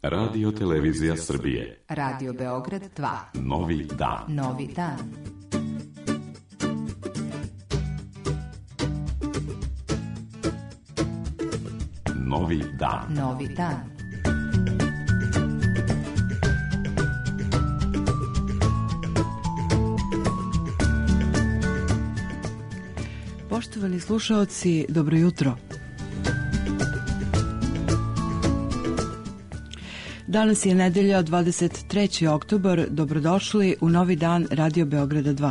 Radio Televizija Srbije. Radio Beograd 2. Novi dan. Novi dan. Novi dan. Novi dan. Poštovani slušaoci, dobro jutro. Danas je nedelja, 23. oktobar. Dobrodošli u novi dan Radio Beograda 2.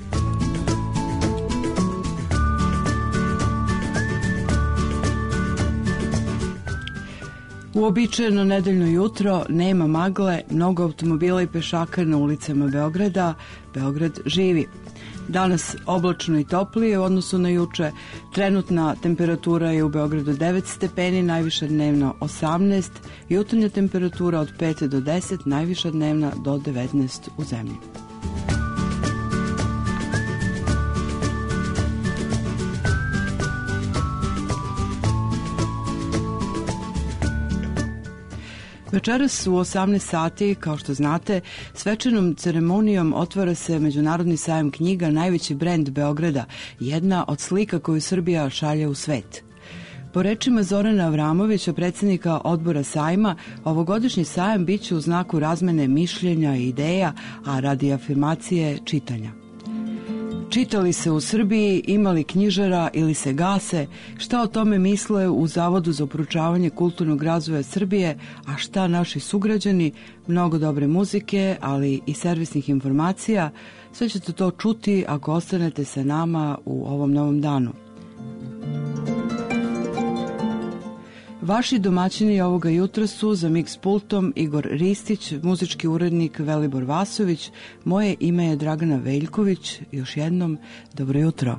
Uobičajeno nedeljno jutro, nema magle, mnogo automobila i pešaka na ulicama Beograda. Beograd živi. Danas oblačno i toplije u odnosu na juče. Trenutna temperatura je u Beogradu 9 stepeni, najviša dnevna 18, jutarnja temperatura od 5 do 10, najviša dnevna do 19 u zemlji. Večeras u 18 sati, kao što znate, svečanom ceremonijom otvara se Međunarodni sajam knjiga, najveći brend Beograda, jedna od slika koju Srbija šalje u svet. Po rečima Zorana Avramovića, predsjednika odbora sajma, ovogodišnji sajam biće u znaku razmene mišljenja i ideja, a radi afirmacije čitanja. Čitali se u Srbiji, imali knjižara ili se gase, šta o tome misle u Zavodu za proučavanje kulturnog razvoja Srbije, a šta naši sugrađani, mnogo dobre muzike, ali i servisnih informacija, sve ćete to čuti ako ostanete sa nama u ovom novom danu. Vaši domaćini ovoga jutra su za mix pultom Igor Ristić, muzički urednik Velibor Vasović, moje ime je Dragana Veljković. Još jednom, dobro jutro.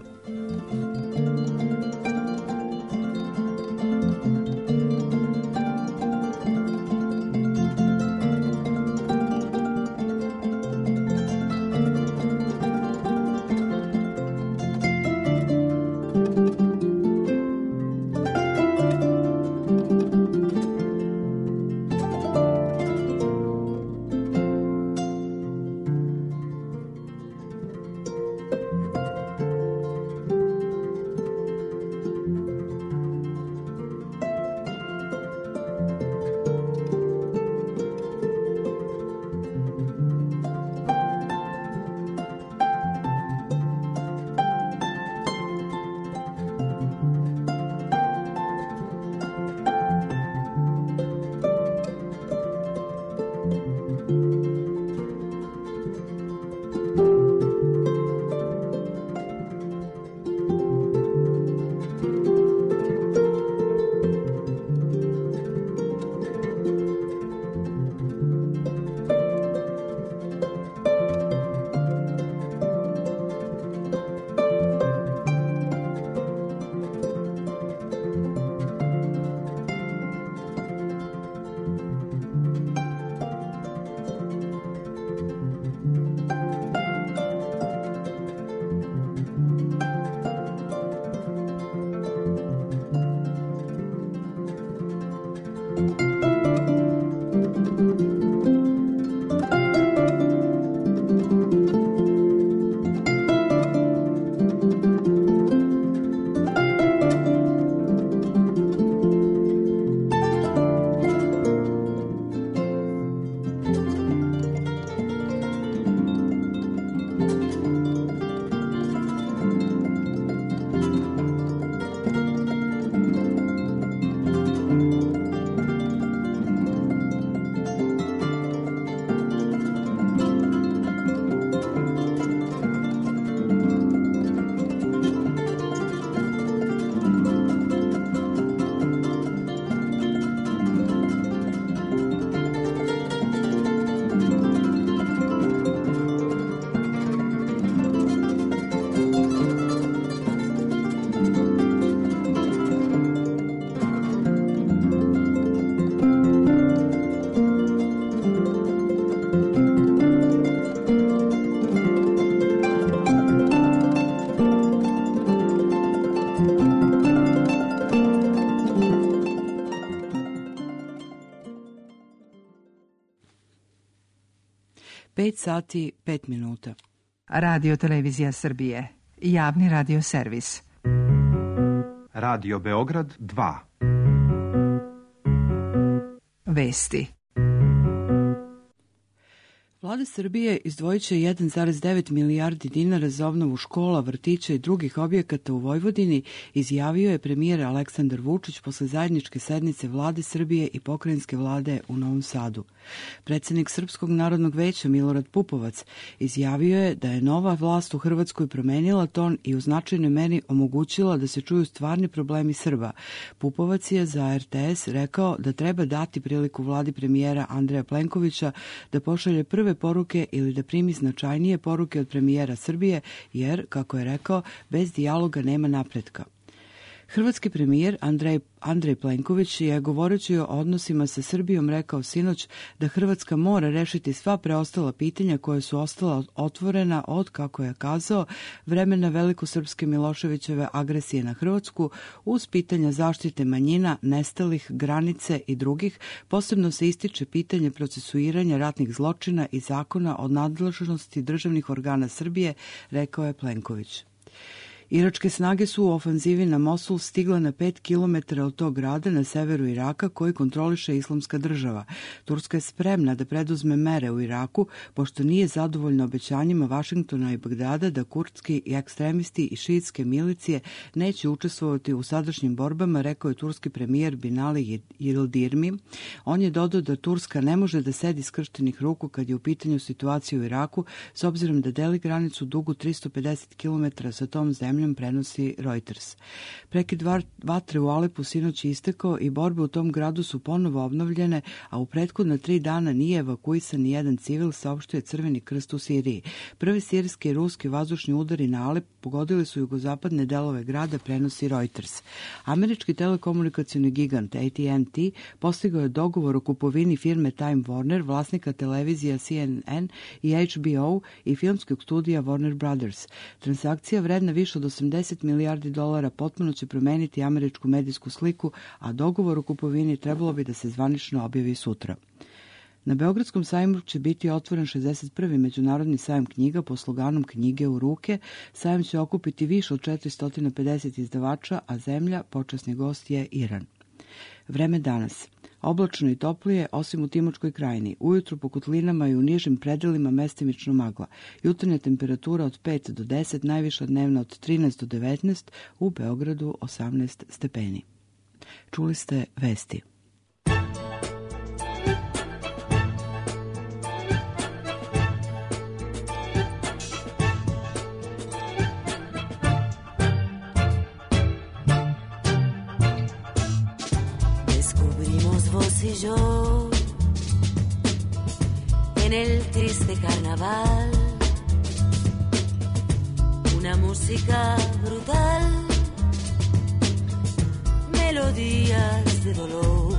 5 sati 5 minuta. Radio Televizija Srbije, javni radio servis. Radio Beograd 2. Vesti. Vlada Srbije izdvojit će 1,9 milijardi dinara za obnovu škola, vrtića i drugih objekata u Vojvodini, izjavio je premijer Aleksandar Vučić posle zajedničke sednice Vlade Srbije i pokrajinske vlade u Novom Sadu. Predsednik Srpskog narodnog veća Milorad Pupovac izjavio je da je nova vlast u Hrvatskoj promenila ton i u značajnoj meri omogućila da se čuju stvarni problemi Srba. Pupovac je za RTS rekao da treba dati priliku vladi premijera Andreja Plenkovića da pošalje prve poruke ili da primi značajnije poruke od premijera Srbije, jer, kako je rekao, bez dijaloga nema napretka. Hrvatski premijer Andrej Plenković je, govoreći o odnosima sa Srbijom, rekao sinoć da Hrvatska mora rešiti sva preostala pitanja koja su ostala otvorena od, kako je kazao, vremena velikosrpske Miloševićeve agresije na Hrvatsku, uz pitanja zaštite manjina, nestalih, granice i drugih. Posebno se ističe pitanje procesuiranja ratnih zločina i zakona o nadležnosti državnih organa Srbije, rekao je Plenković. Iračke snage su u ofanzivi na Mosul stigle na 5 km od tog grada na severu Iraka koji kontroliše Islamska država. Turska je spremna da preduzme mere u Iraku, pošto nije zadovoljna obećanjima Vašingtona i Bagdada da kurdski i ekstremisti i šiitske milicije neće učestvovati u sadašnjim borbama, rekao je turski premijer Binali Yildirmi. On je dodao da Turska ne može da sedi skrštenih ruku kad je u pitanju situacija u Iraku, s obzirom da deli granicu dugu 350 km sa tom zemljom, prenosi Reuters. Prekid vatre u Alepu sinoć je istekao i borbe u tom gradu su ponovo obnovljene, a u prethodna 3 dana nije evakuisan ni jedan civil, saopštio je Crveni krst u Siriji. Prvi sirijski i ruski vazdušni udari na Alep pogodili su jugozapadne delove grada, prenosi Reuters. Američki telekomunikacioni gigant AT&T postigao je dogovor o kupovini firme Time Warner, vlasnika televizija CNN i HBO i filmskog studija Warner Brothers. Transakcija vredna više od 80 milijardi dolara potpuno će promeniti američku medijsku sliku, a dogovor o kupovini trebalo bi da se zvanično objavi sutra. Na Beogradskom sajmu će biti otvoren 61. međunarodni sajam knjiga pod sloganom Knjige u ruke. Sajam će okupiti više od 450 izdavača, a zemlja, počasni gost, je Iran. Vreme danas. Oblačno i toplije, osim u Timočkoj krajini. Ujutru po kotlinama i u nižim predelima mestimično magla. Jutarnja temperatura od 5 do 10, najviša dnevna od 13 do 19, u Beogradu 18 stepeni. Čuli ste vesti. Y yo en el triste carnaval, una música brutal, melodías de dolor.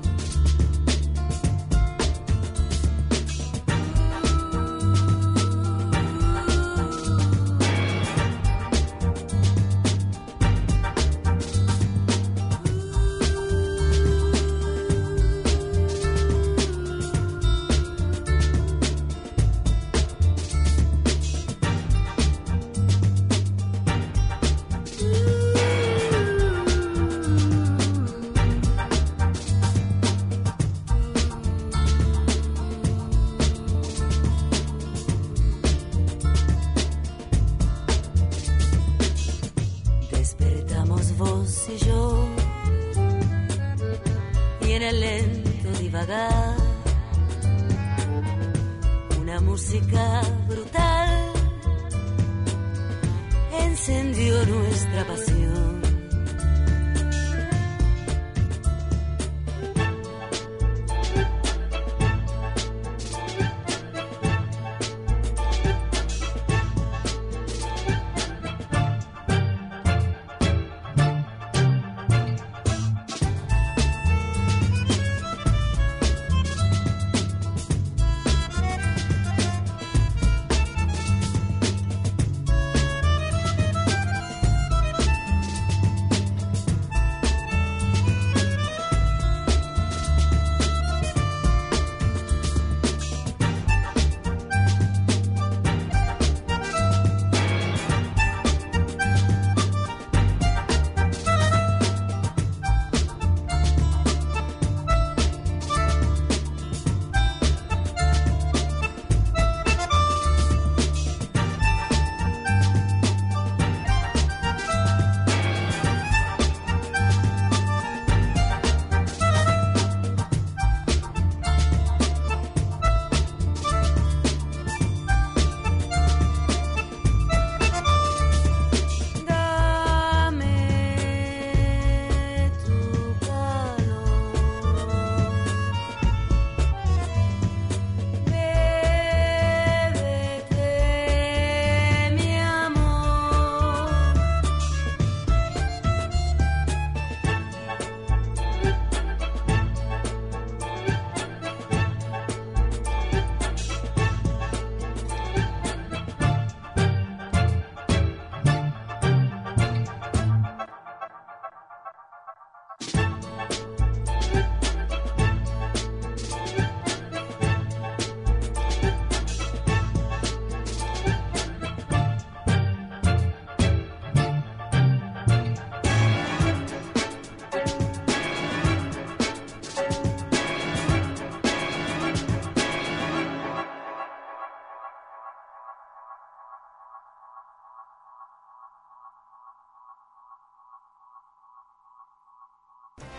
Una música brutal encendió nuestra pasión.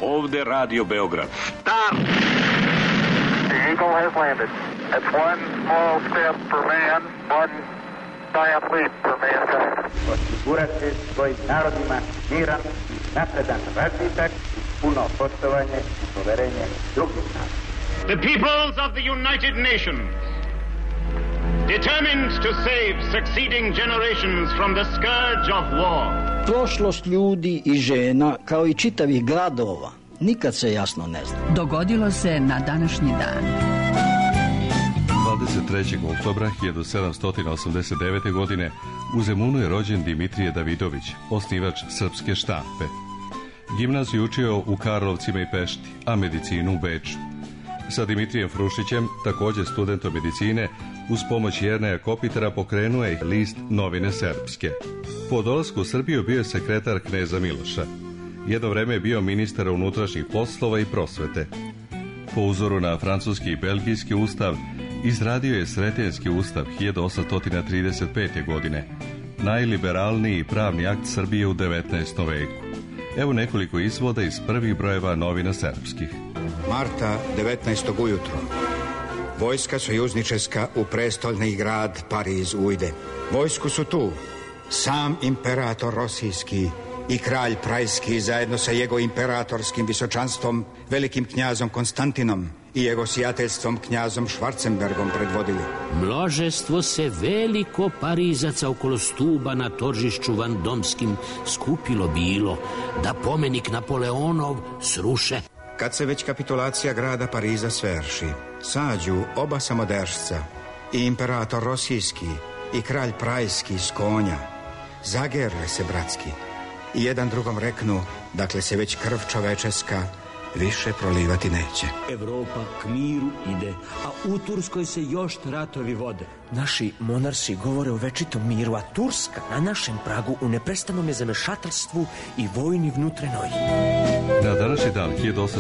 Ovde Radio Beograd. Start! The Eagle has landed. It's one small step for man, one giant leap for mankind. Osigurati svojim narodima miran, napredan razvitak, puno poštovanje i poverenje drugih naroda. The peoples of the United Nations, determined to save succeeding generations from the scourge of war. Prošlost ljudi i žena, kao i čitavih gradova, nikad se jasno ne zna. Dogodilo se na današnji dan. 23. oktobra 1789. godine u Zemunu je rođen Dimitrije Davidović, osnivač srpske štampe. Gimnaziju učio u Karlovcima i Pešti, a medicinu u Beču. Sa Dimitrijem Frušićem, također studentom medicine, uz pomoć Jerneja Kopitara pokrenuo je list Novine Srpske. Po dolasku u Srbiju bio je sekretar kneza Miloša. Jedno vreme je bio ministar unutrašnjih poslova i prosvete. Po uzoru na francuski i belgijski ustav, izradio je Sretenjski ustav 1835. godine, najliberalniji pravni akt Srbije u 19. veku. Evo nekoliko izvoda iz prvih brojeva Novina Srpskih. Marta 19. ujutro. Vojska sojuzničeska u prestolni grad Pariz ujde. Vojsku su tu sam imperator Rosijski i kralj Prajski zajedno sa jego imperatorskim visočanstvom, velikim knjazom Konstantinom i jego sjateljstvom knjazom Švarcenbergom predvodili. Množestvo se veliko Parizaca okolo stuba na toržišću Vandomskim skupilo bilo, da pomenik Napoleonov sruše. Kad se već kapitulacija grada Pariza sverši, sađu oba samodržca, i imperator Rosijski i kralj Prajski s konja, zagerle se bratski i jedan drugom reknu, dakle se već krv čovečeska više prolivati neće. Evropa k miru ide, a u Turskoj se još ratovi vode. Naši monarsi govore o večitom miru, a Turska na našem pragu u neprestanom je zamešateljstvu i vojni vnutrenoj. Na današnji dan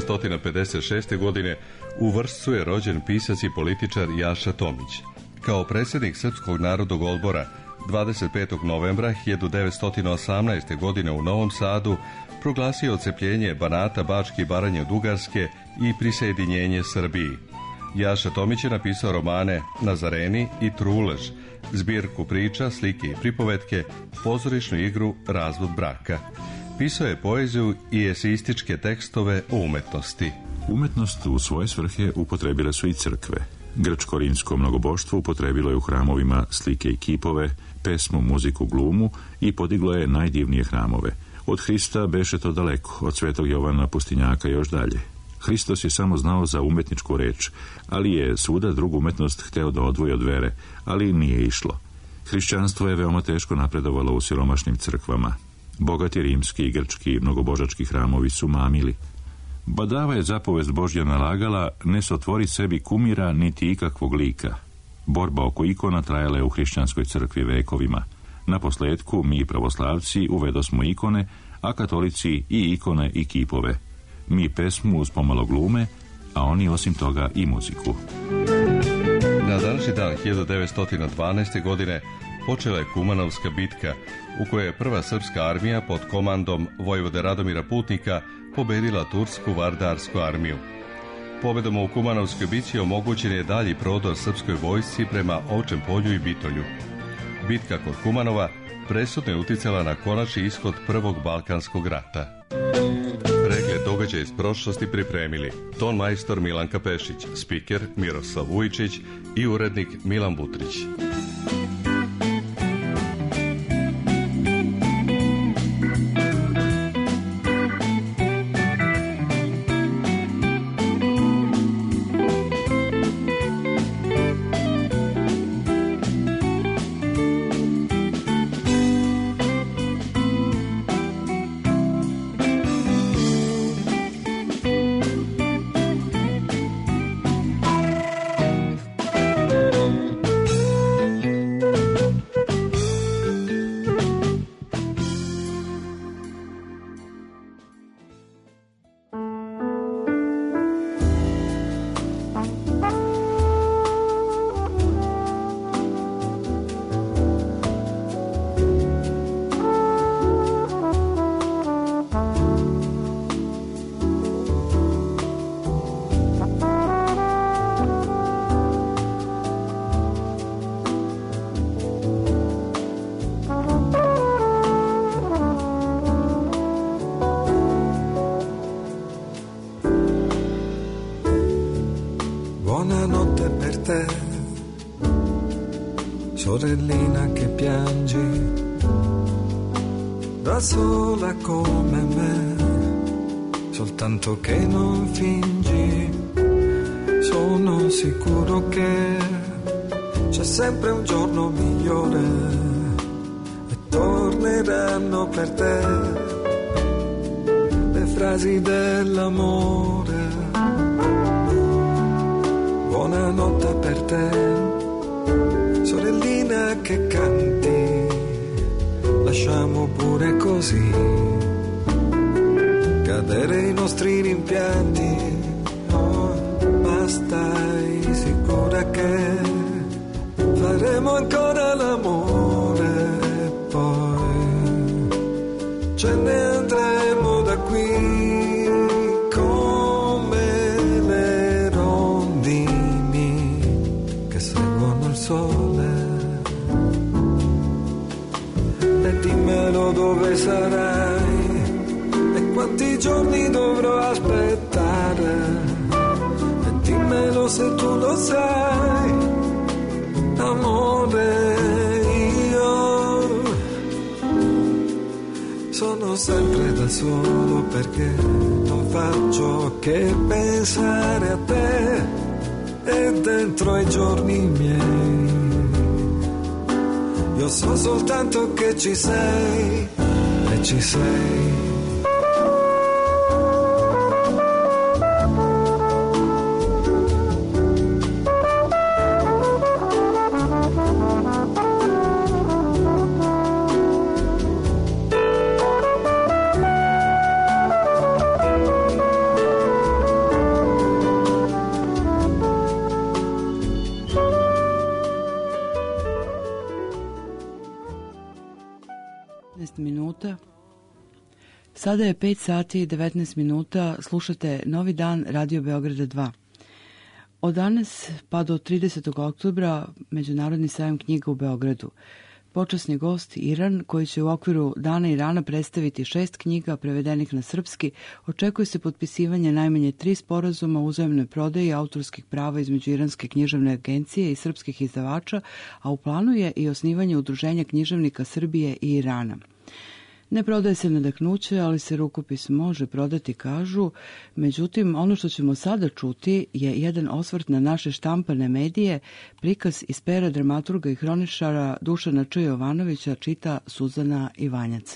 1856. godine u Vršcu je rođen pisac i političar Jaša Tomić. Kao predsjednik Srpskog narodnog odbora 25. novembra 1918. godine u Novom Sadu proglasio odcepljenje Banata, Bačke i Baranje od Ugarske i prisjedinjenje Srbiji. Jaša Tomić je napisao romane Nazareni i Trulež, zbirku priča, slike i pripovetke, pozorišnu igru Razvod braka. Pisao je poeziju i eseističke tekstove o umetnosti. Umetnost u svoje svrhe upotrebile su i crkve. Grčko-rimsko mnogoboštvo upotrebilo je u hramovima slike i kipove, pesmu, muziku, glumu i podiglo je najdivnije hramove. Od Hrista beše to daleko, od svetog Jovana Pustinjaka još dalje. Hristos je samo znao za umetničku reč, ali je svuda drugu umetnost hteo da odvoji od vere, ali nije išlo. Hrišćanstvo je veoma teško napredovalo u siromašnim crkvama. Bogati rimski i grčki mnogobožački hramovi su mamili. Badava je zapovest Božja nalagala, ne sotvori sebi kumira niti ikakvog lika. Borba oko ikona trajala je u hrišćanskoj crkvi vekovima. Na posledku mi pravoslavci uvedosmo ikone, a katolici i ikone i kipove. Mi pesmu uz pomalo glume, a oni osim toga i muziku. Na današnji dan 1912. godine počela je Kumanovska bitka, u kojoj je prva srpska armija pod komandom vojvode Radomira Putnika pobedila tursku vardarsku armiju. Pobedom u Kumanovskoj bici omogućen je dalji prodor srpskoj vojsci prema Ovčem polju i Bitolju. Bitka kod Kumanova presudno je uticala na konačni ishod Prvog Balkanskog rata. Pregled događaja iz prošlosti pripremili ton majstor Milanka Pešić, spiker Miroslav Vujčić i urednik Milan Butrić. Buonanotte per te, sorellina che piangi, da sola come me, soltanto che non fingi. Sono sicuro che c'è sempre un giorno migliore e torneranno per te le frasi dell'amore. Buonanotte per te, sorellina che canti, lasciamo pure così cadere i nostri rimpianti. Oh, ma stai sicura che faremo ancora l'amore e poi ce ne andremo da qui come le rondini che seguono il sole. E dimmelo dove sarai e quanti giorni dovrò aspettare, e dimmelo se tu lo sai, amore. Io sono sempre da solo perché non faccio che pensare a te e dentro ai giorni miei io so soltanto che ci sei e ci sei. Sada je 5 sati i 19 minuta, slušate Novi dan Radio Beograda 2. Od danas pa do 30. oktobra Međunarodni sajam knjiga u Beogradu. Počasni gost Iran, koji će u okviru Dana Irana predstaviti 6 knjiga prevedenih na srpski, očekuje se potpisivanje najmanje 3 sporazuma o uzajamnoj prodaji autorskih prava između Iranske književne agencije i srpskih izdavača, a u planu je i osnivanje Udruženja književnika Srbije i Irana. Ne prodaje se nadahnuće, ali se rukopis može prodati, kažu. Međutim, ono što ćemo sada čuti je jedan osvrt na naše štampane medije, prikaz iz pera dramaturga i hroničara Dušana Č. Jovanovića, čita Suzana Ivanjac.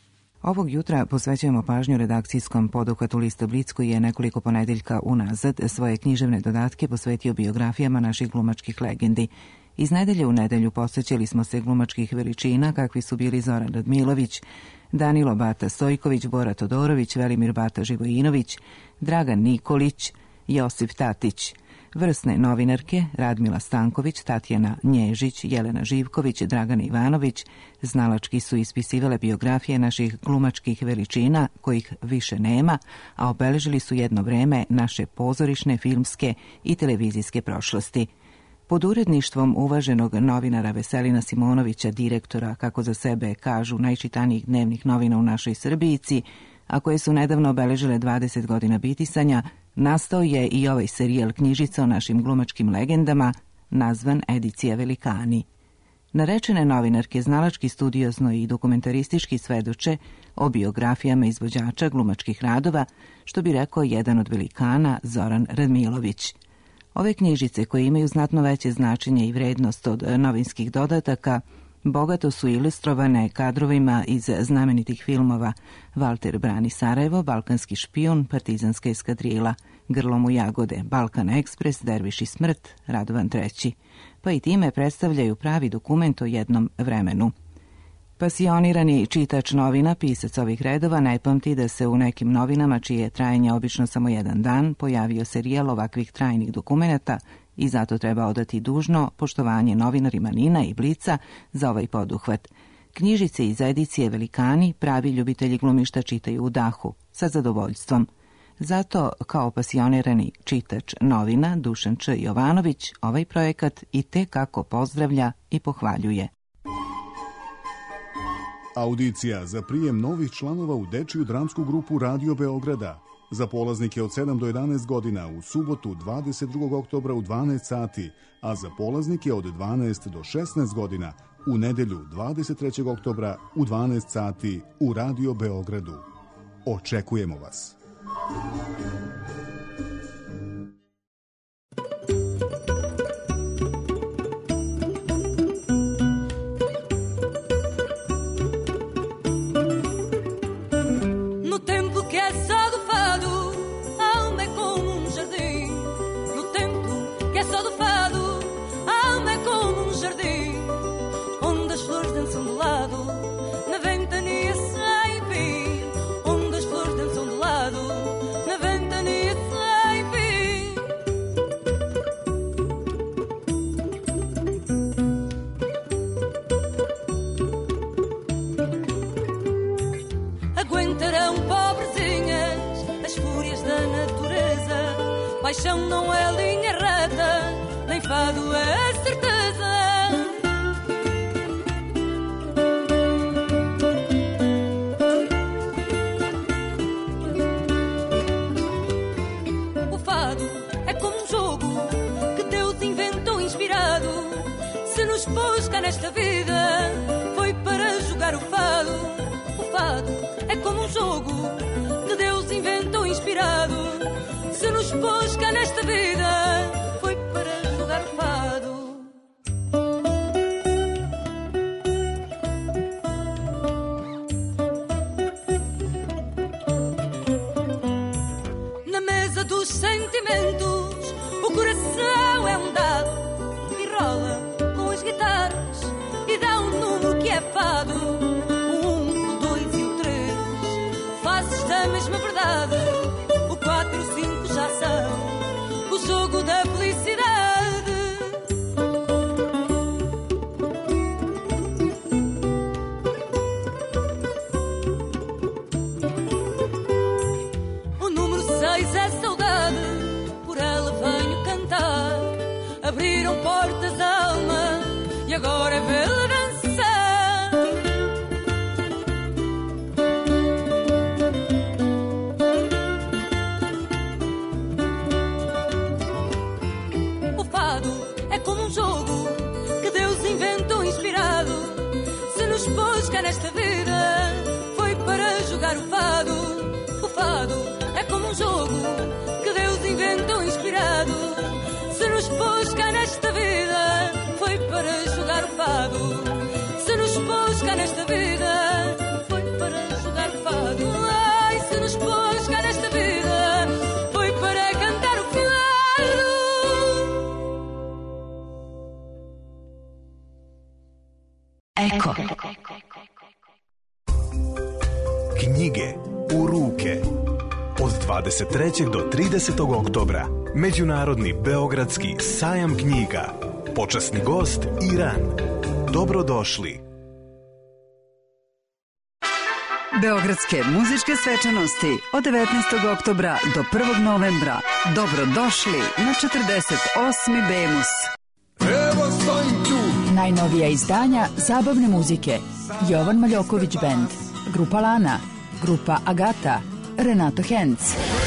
Ovog jutra posvećujemo pažnju redakcijskom poduhvatu lista Blic, koji je nekoliko ponedeljka unazad svoje književne dodatke posvetio biografijama naših glumačkih legendi. Iz nedelje u nedelju posvećali smo se glumačkih veličina kakvi su bili Zoran Radmilović, Danilo Bata Stojković, Bora Todorović, Velimir Bata Živojinović, Dragan Nikolić, Josip Tatić, vrsne novinarke Radmila Stanković, Tatjana Nježić, Jelena Živković, Dragana Ivanović. Znalački su ispisivale biografije naših glumačkih veličina, kojih više nema, a obeležili su jedno vreme naše pozorišne, filmske i televizijske prošlosti. Pod uredništvom uvaženog novinara Veselina Simonovića, direktora, kako za sebe kažu, najčitanijih dnevnih novina u našoj Srbijici, a koje su nedavno obeležile 20 godina bitisanja, nastao je i ovaj serijal knjižica o našim glumačkim legendama, nazvan Edicija Velikani. Narečene novinarke znalački, studiozno i dokumentaristički svedoče o biografijama izvođača glumačkih radova, što bi rekao jedan od velikana, Zoran Radmilović. Ove knjižice, koje imaju znatno veće značenje i vrednost od novinskih dodataka, bogato su ilustrovane kadrovima iz znamenitih filmova Valter brani Sarajevo, Balkanski špijun, Partizanska eskadrila, Grlom u jagode, Balkan ekspres, Derviš i smrt, Radovan III. Pa i time predstavljaju pravi dokument o jednom vremenu. Pasionirani čitač novina, pisac ovih redova, ne pamti da se u nekim novinama, čije je trajanje obično samo jedan dan, pojavio serijal ovakvih trajnih dokumenata i zato treba odati dužno poštovanje novinarima Nina i Blica za ovaj poduhvat. Knjižice iz edicije Velikani pravi ljubitelji glumišta čitaju u dahu, sa zadovoljstvom. Zato, kao pasionirani čitač novina Dušan Č. Jovanović, ovaj projekat i te kako pozdravlja i pohvaljuje. Audicija za prijem novih članova u dečiju dramsku grupu Radio Beograda. Za polaznike od 7 do 11 godina u subotu 22. oktobra u 12 sati, a za polaznike od 12 do 16 godina u nedelju 23. oktobra u 12 sati u Radio Beogradu. Očekujemo vas. Paixão não é linha reta, nem fado é certeza. O fado é como um jogo que Deus inventou inspirado. Se nos pôs cá nesta vida, foi para jogar o fado. O fado é como um jogo que Deus inventou inspirado. Se nos pôs cá nesta vida, foi para jogar o fado. Na mesa dos sentimentos, o coração é um dado e rola com as guitarras e dá um número que é fado. O 1, o 2 e o 3, faces da mesma verdade. 4, 5 já são o jogo da felicidade. O número 6 é saudade, por ela venho cantar. Abriram portas da alma e agora é vê-la dançar. Pôs cá nesta vida, foi para jogar o fado. O fado é como um jogo que Deus inventou inspirado. Se nos pôs cá nesta vida, foi para jogar o fado. Se nos pôs cá nesta vida, foi para jogar o fado. Ai, se nos pôs cá nesta vida, foi para cantar o fado. Eko. Knjige u ruke. Od 23. do 30. oktobra Međunarodni Beogradski sajam knjiga. Počasni gost Iran. Dobrodošli. Beogradske muzičke svečanosti od 19. oktobra do 1. novembra. Dobrodošli na 48. Bemus. Najnovija izdanja zabavne muzike. Jovan Maljoković Band, Grupa Lana, Grupa Agata, Renato Henc,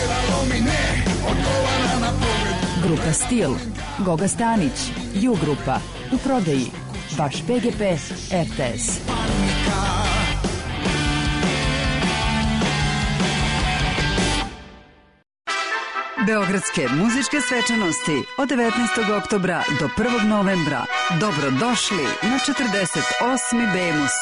Grupa Stil, Goga Stanić, Ju Grupa, u prodaji, Vaš PGP, RTS. Beogradske muzičke svečanosti od 19. oktobra do 1. novembra. Dobrodošli na 48. Bemus.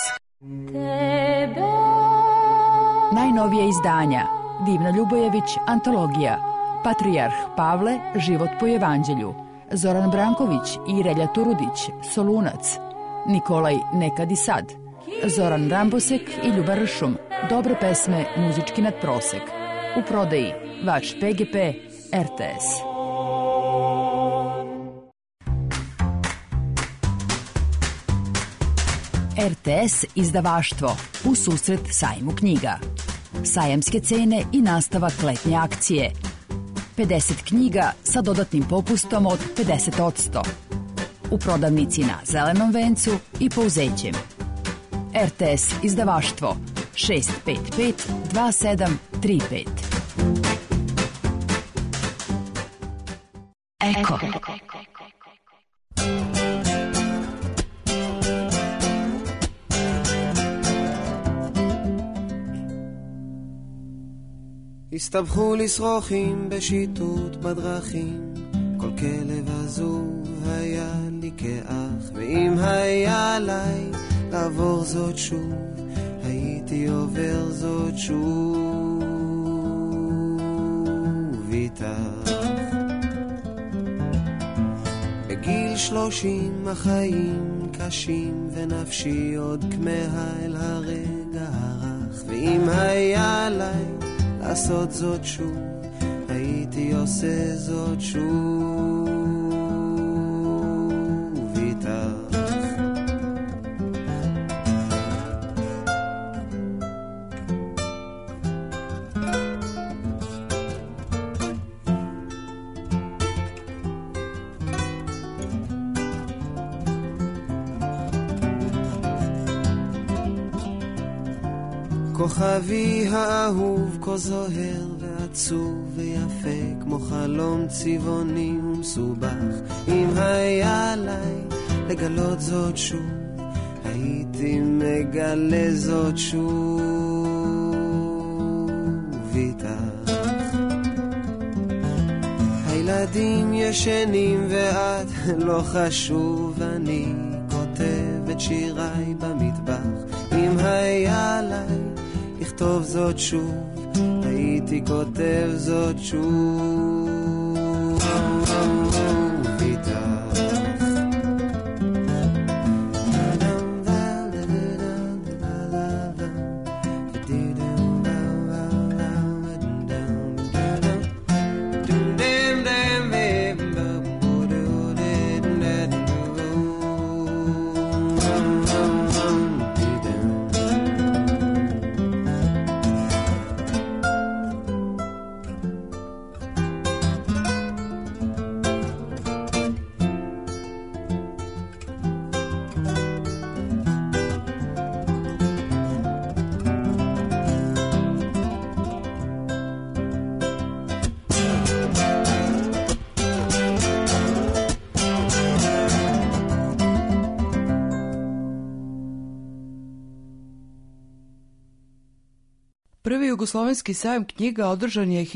Najnovije izdanja. Divna Ljubojević, antologija. Patrijarh Pavle, život po evanđelju. Zoran Branković i Relja Turudić, Solunac. Nikolaj Nekad i sad. Zoran Rambosek i Ljuba Ršum, dobre pesme, muzički nadprosek. U prodaji, Vaš PGP, RTS. RTS izdavaštvo u susret sajmu knjiga. Sajamske cene i nastavak letnje akcije. 50 knjiga sa dodatnim popustom od 50%. U prodavnici na Zelenom vencu i Pouzećem. RTS izdavaštvo 655 2735. Eko. הסתבכו לשרוכים בשיטוט בדרכים, כל כלב עזוב היה לי כאח, ואם היה עליי לעבור זאת שוב, הייתי עובר זאת שוב איתך. בגיל 30 החיים קשים, ונפשי עוד כמהה אל הרגע הרך, ואם היה עליי לעשות זאת שוב, הייתי עושה זאת שוב איתך. כוכבי האהוב כה זוהר ועצוב ויפה, כמו חלום צבעוני ומסובך, אם היה עליי לגלות זאת שוב, הייתי מגלה זאת שוב איתך. הילדים ישנים ואת לא חשוב, אני כותב את שיריי במטבח, אם היה עליי לכתוב זאת שוב, הייתי כותב זאת שוב איתך. Prvi jugoslovenski sajam knjiga održan je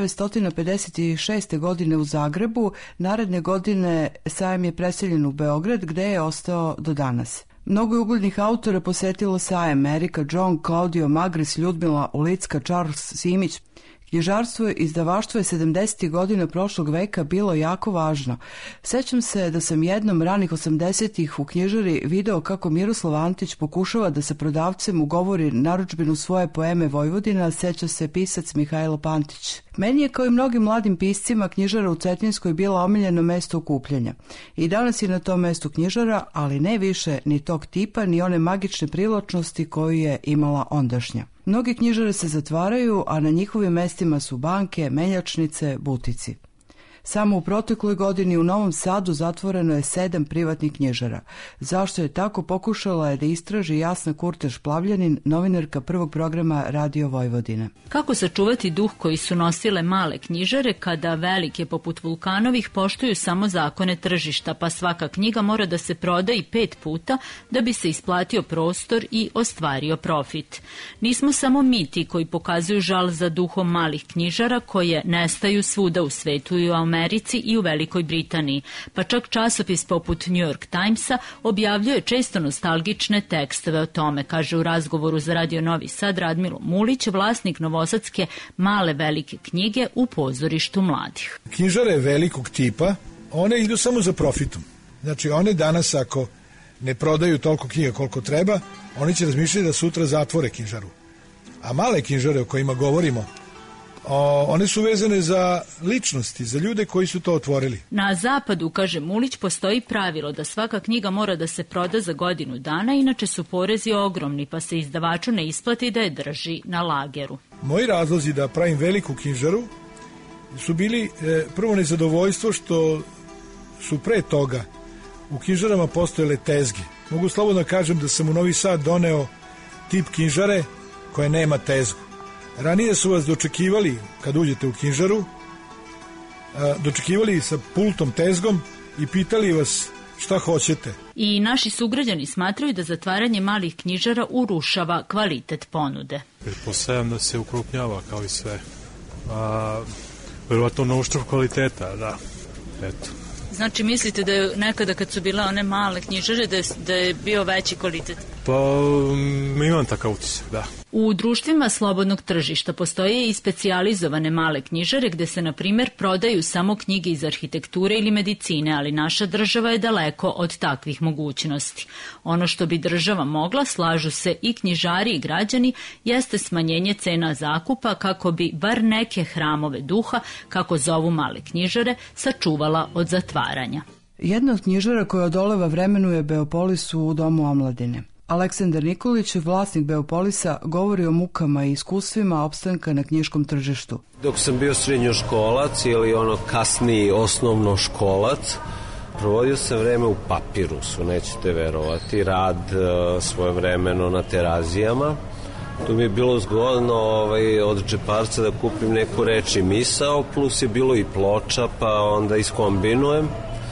1956. godine u Zagrebu. Naredne godine sajam je preseljen u Beograd, gde je ostao do danas. Mnogo je uglednih autora posetilo sajam: Erika Džong, Claudio Magris, Ljudmila Ulicka, Charles Simić. Knjižarstvo i izdavaštvo je 70. godina prošlog veka bilo jako važno. Sećam se da sam jednom ranih 80-ih u knjižari video kako Miroslav Antić pokušava da sa prodavcem ugovori narudžbinu svoje poeme Vojvodina, seća se pisac Mihajlo Pantić. Meni je, kao i mnogim mladim piscima, knjižara u Cetinskoj bila omiljeno mesto okupljanja. I danas je na tom mestu knjižara, ali ne više ni tog tipa, ni one magične privlačnosti koju je imala ondašnja. Mnoge knjižare se zatvaraju, a na njihovim mestima su banke, menjačnice, butici. Samo u protekloj godini u Novom Sadu zatvoreno je 7 privatnih knjižara. Zašto je tako, pokušala je da istraži Jasna Kurteš-Plavljanin, novinarka prvog programa Radio Vojvodine. Kako sačuvati duh koji su nosile male knjižare kada velike poput Vulkanovih poštuju samo zakone tržišta, pa svaka knjiga mora da se proda i 5 puta da bi se isplatio prostor i ostvario profit. Nismo samo mi ti koji pokazuju žal za duhom malih knjižara koje nestaju svuda u svetu i u Americi i u Velikoj Britaniji, pa čak časopis poput New York Timesa objavljuje često nostalgične tekstove o tome, kaže u razgovoru za Radio Novi Sad Radmilo Mulić, vlasnik novosadske male velike knjige u pozorištu mladih. Knjižare velikog tipa, one idu samo za profitom. Znači, one danas ako ne prodaju toliko knjiga koliko treba, oni će razmišljati da sutra zatvore knjižaru. A male knjižare o kojima govorimo, one su vezane za ličnosti, za ljude koji su to otvorili. Na zapadu, kaže Mulić, postoji pravilo da svaka knjiga mora da se proda za godinu dana, inače su porezi ogromni, pa se izdavaču ne isplati da je drži na lageru. Moji razlozi da pravim veliku knjižaru su bili prvo nezadovoljstvo što su pre toga u knjižarama postojale tezge. Mogu slobodno kažem da sam u Novi Sad doneo tip knjižare koja nema tezgu. Ranije su vas dočekivali, kad uđete u knjižaru, dočekivali sa pultom, tezgom i pitali vas šta hoćete. I naši sugrađani smatraju da zatvaranje malih knjižara urušava kvalitet ponude. Pretpostavljam da se ukrupnjava kao i sve. Verovatno na uštrb kvaliteta, da. Eto. Znači mislite da je nekada kad su bile one male knjižare da je bio veći kvalitet? Pa imam takav utisak, da. U društvima slobodnog tržišta postoje i specijalizovane male knjižare gde se, na primjer, prodaju samo knjige iz arhitekture ili medicine, ali naša država je daleko od takvih mogućnosti. Ono što bi država mogla, slažu se i knjižari i građani, jeste smanjenje cena zakupa kako bi bar neke hramove duha, kako zovu male knjižare, sačuvala od zatvaranja. Jedna od knjižara koja odoleva vremenu je Beopolis u Domu omladine. Aleksandar Nikolić, vlasnik Beopolisa, govori o mukama i iskustvima opstanka na knjiškom tržištu. Dok sam bio srednjoškolac ili kasniji osnovnoškolac, provodio sam vreme u Papirusu, nećete verovati, rad svojevremeno na Terazijama. Tu mi je bilo zgodno od džeparca da kupim neku reč i misao, plus je bilo i ploča, pa onda iskombinujem.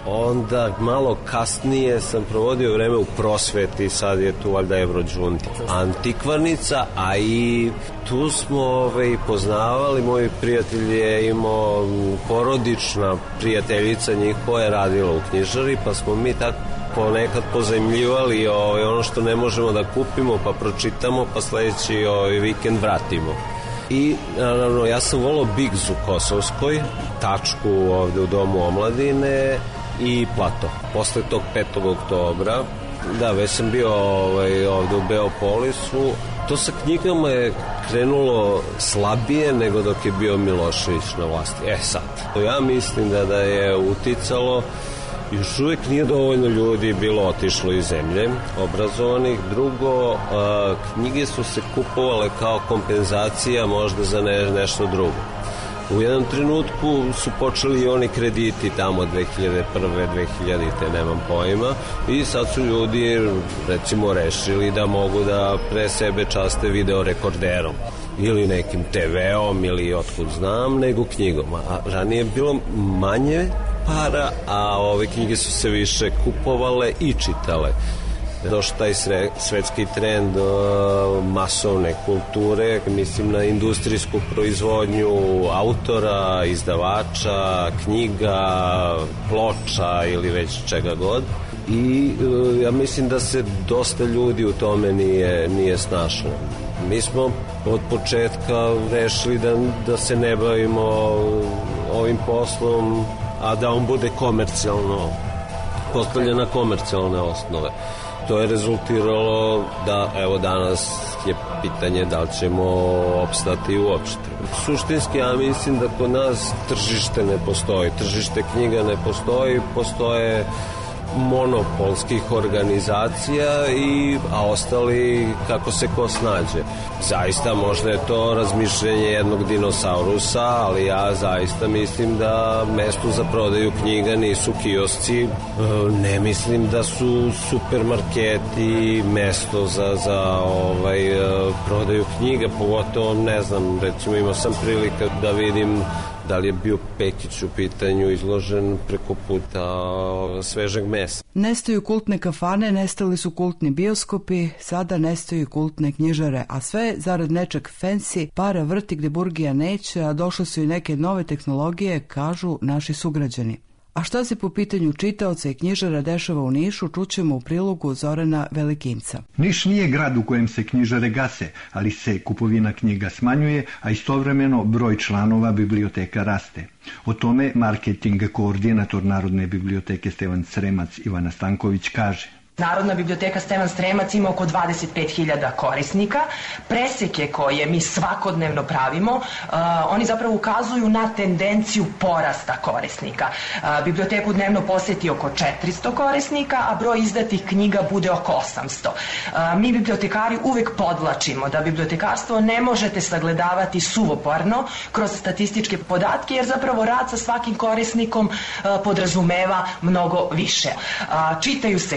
Onda malo kasnije sam provodio vreme u prosveti, sad je tu valjda Evrođundi antikvarnica, a i tu smo poznavali, moj prijatelj je imao porodična prijateljica njihova je radila u knjižari, pa smo mi tako ponekad pozajmljivali ono što ne možemo da kupimo, pa pročitamo, pa sledeći vikend vratimo. I naravno ja sam volao Bigzu Kosovskoj, tačku ovde u Domu omladine i Plato. Posle tog 5. oktobra, da, već sam bio ovde u Beopolisu. To sa knjigama je krenulo slabije nego dok je bio Milošević na vlasti. Sad, ja mislim da je uticalo, još uvijek nije dovoljno ljudi bilo otišlo iz zemlje, obrazovanih. Drugo, knjige su se kupovale kao kompenzacija možda za nešto drugo. U jednom trenutku su počeli i oni krediti tamo 2001. 2000. nemam pojma, i sad su ljudi recimo rešili da mogu da pre sebe časte video rekorderom ili nekim TV-om ili otkud znam, nego knjigom. A ranije je bilo manje para, a ove knjige su se više kupovale i čitale. Došao taj svetski trend masovne kulture, mislim na industrijsku proizvodnju autora, izdavača, knjiga, ploča ili već čega god. I ja mislim da se dosta ljudi u tome nije snašlo. Mi smo od početka rešili da se ne bavimo ovim poslom, a da on bude komercijalno postavljen na komercijalne osnove. To je rezultiralo da, evo, danas je pitanje da li ćemo opstati uopšte. Suštinski, ja mislim da kod nas tržište ne postoji. Tržište knjiga ne postoji, postoje monopolskih organizacija, a ostali kako se ko snađe. Zaista možda je to razmišljenje jednog dinosaurusa, ali ja zaista mislim da mesto za prodaju knjiga nisu kiosci, ne mislim da su supermarketi mesto za prodaju knjiga, pogotovo ne znam, recimo imao sam prilika da vidim da li je bio Pekić u pitanju izložen preko puta svežeg mesa. Nestaju kultne kafane, nestali su kultni bioskopi, sada nestaju kultne knjižare, a sve zarad nečeg fancy, para vrti gde burgija neće, a došle su i neke nove tehnologije, kažu naši sugrađani. A šta se po pitanju čitaoca i knjižara dešava u Nišu, čućemo u prilogu Zorana Velikinca. Niš nije grad u kojem se knjižare gase, ali se kupovina knjiga smanjuje, a istovremeno broj članova biblioteka raste. O tome marketing koordinator Narodne biblioteke Stevan Sremac Ivana Stanković kaže. Narodna biblioteka Stevan Sremac ima oko 25.000 korisnika. Preseke koje mi svakodnevno pravimo, oni zapravo ukazuju na tendenciju porasta korisnika. Biblioteku dnevno poseti oko 400 korisnika, a broj izdatih knjiga bude oko 800. Mi bibliotekari uvek podvlačimo da bibliotekarstvo ne možete sagledavati suvoparno kroz statističke podatke, jer zapravo rad sa svakim korisnikom podrazumeva mnogo više. Čitaju se klasici,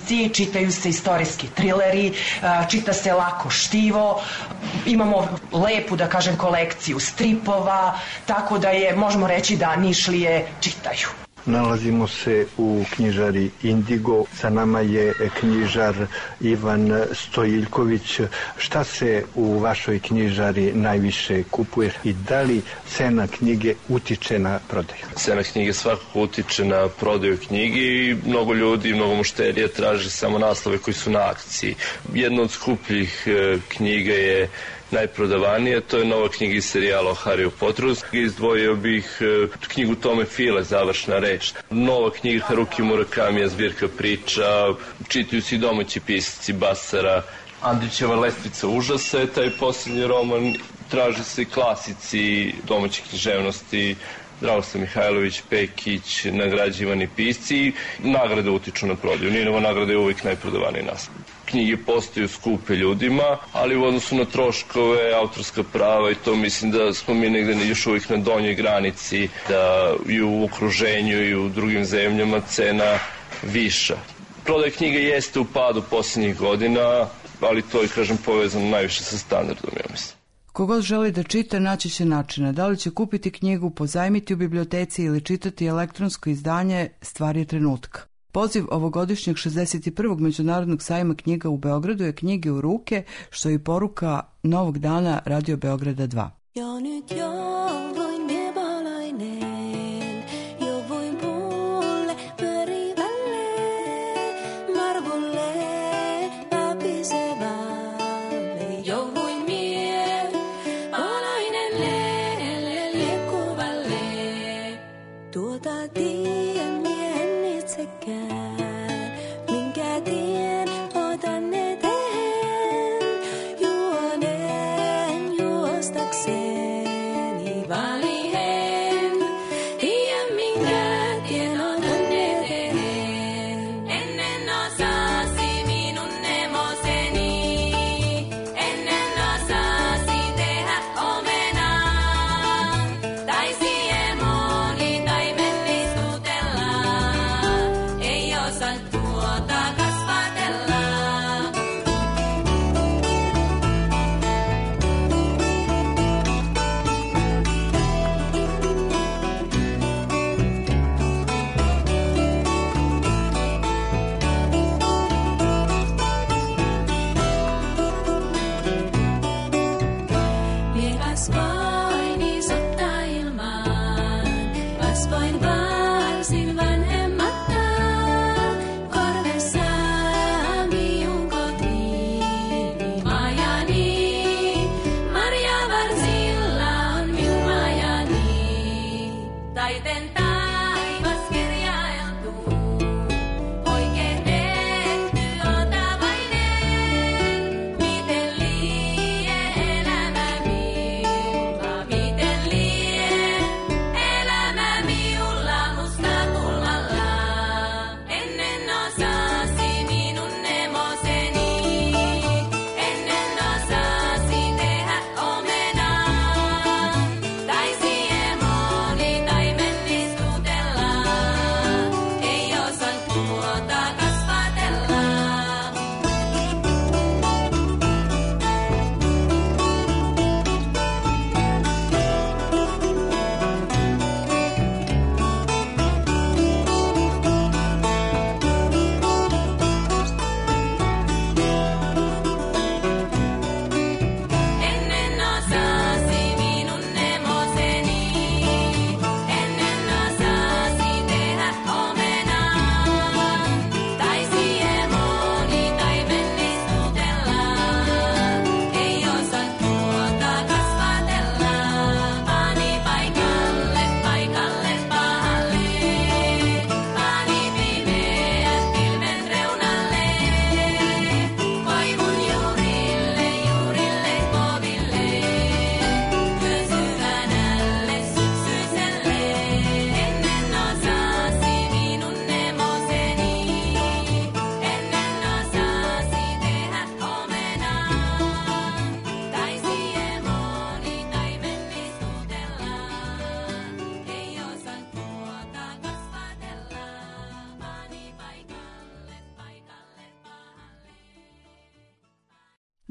pisci, čitaju se istorijski trileri, čita se lako štivo, imamo lepu, da kažem, kolekciju stripova, tako da možemo reći da Nišlije čitaju. Nalazimo se u knjižari Indigo, sa nama je knjižar Ivan Stojiljković. Šta se u vašoj knjižari najviše kupuje i da li cena knjige utiče na prodaju? Cena knjige svakako utiče na prodaju knjige i mnogo ljudi, mnogo mušterija traži samo naslove koji su na akciji. Jedna od skupljih knjiga je najprodavanije, to je nova knjiga iz serijala o Harryu Potteru. Izdvojio bih knjigu Tome File, Završna reč. Nova knjiga Haruki Murakamija, zbirka priča, čitaju se i domaći pisci Basara. Andrićeva Lestvica užasa je taj posljednji roman, traže se klasici domaće književnosti, Dragoslav Mihajlović, Pekić, nagrađivani pisci, nagrade utiču na prodaju. Ninova nagrada je uvijek najprodavaniji naslov. Knjige postaju skupe ljudima, ali u odnosu na troškove, autorska prava i to mislim da smo mi negde još uvijek na donjoj granici, da i u okruženju i u drugim zemljama cena viša. Prodaj knjiga jeste u padu posljednjih godina, ali to je, kažem, povezano najviše sa standardom, ja mislim. Kogod želi da čita, naći će načina. Da li će kupiti knjigu, pozajmiti u biblioteci ili čitati elektronsko izdanje, stvar je trenutka. Poziv ovogodišnjeg 61. Međunarodnog sajma knjiga u Beogradu je Knjige u ruke, što je i poruka Novog dana Radio Beograda 2. Ei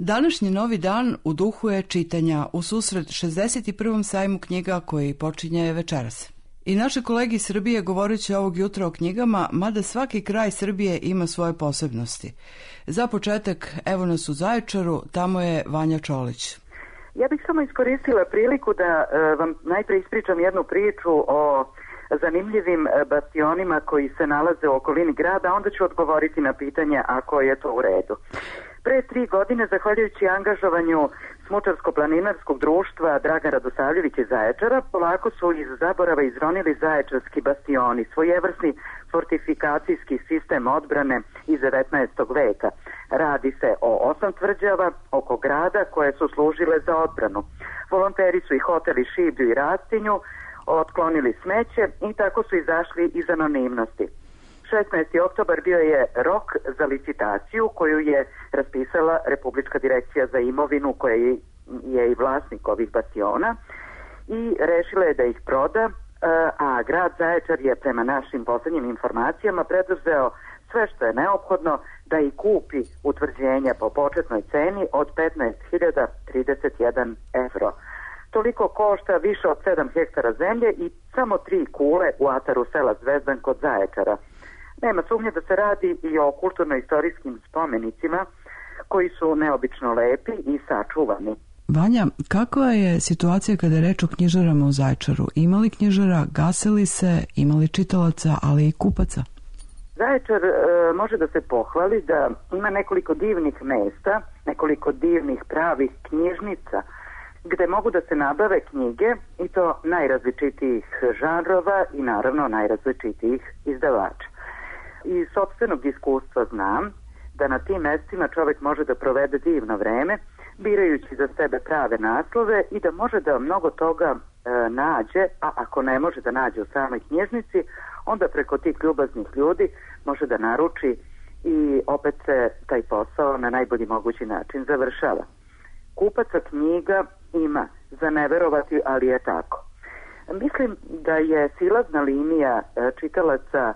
Današnji novi dan u duhu je čitanja u susret 61. sajmu knjiga koji počinje večeras. I naše kolege iz Srbije govorit će ovog jutra o knjigama, mada svaki kraj Srbije ima svoje posebnosti. Za početak, evo nas u Zaječaru, tamo je Vanja Čolić. Ja bih samo iskoristila priliku da vam najpre ispričam jednu priču o zanimljivim bastionima koji se nalaze u okolini grada, onda ću odgovoriti na pitanje ako je to u redu. Pre 3 godine, zahvaljujući angažovanju Smučarsko-planinarskog društva Dragan Radosavljević iz Zaječara, polako su iz zaborava izronili zaječarski bastioni, svojevrsni fortifikacijski sistem odbrane iz 19. veka. Radi se o 8 tvrđava oko grada koje su služile za odbranu. Volonteri su ih oteli šiblju i rastinju, otklonili smeće i tako su izašli iz anonimnosti. 16. oktobar bio je rok za licitaciju koju je raspisala Republička direkcija za imovinu koja je i vlasnik ovih bastiona i rešila je da ih proda, a grad Zaječar je prema našim poslednjim informacijama preduzeo sve što je neophodno da i kupi utvrđenja po početnoj ceni od 15.031 evro. Toliko košta više od 7 hektara zemlje i samo 3 kule u ataru sela Zvezdan kod Zaječara. Nema sumnje da se radi i o kulturno-istorijskim spomenicima koji su neobično lepi i sačuvani. Vanja, kakva je situacija kada je reč o knjižarama u Zaječaru? Ima li knjižara, gasili se, ima li čitalaca, ali i kupaca? Zaječar može da se pohvali da ima nekoliko divnih mesta, nekoliko divnih pravih knjižnica gde mogu da se nabave knjige i to najrazličitijih žanrova i naravno najrazličitijih izdavača. Iz sopstvenog iskustva znam da na tim mestima čovjek može da provede divno vreme, birajući za sebe prave naslove i da može da mnogo toga nađe, a ako ne može da nađe u samoj knjižnici, onda preko tih ljubaznih ljudi može da naruči i opet se taj posao na najbolji mogući način završava. Kupaca knjiga ima, za neverovati, ali je tako. Mislim da je silazna linija čitalaca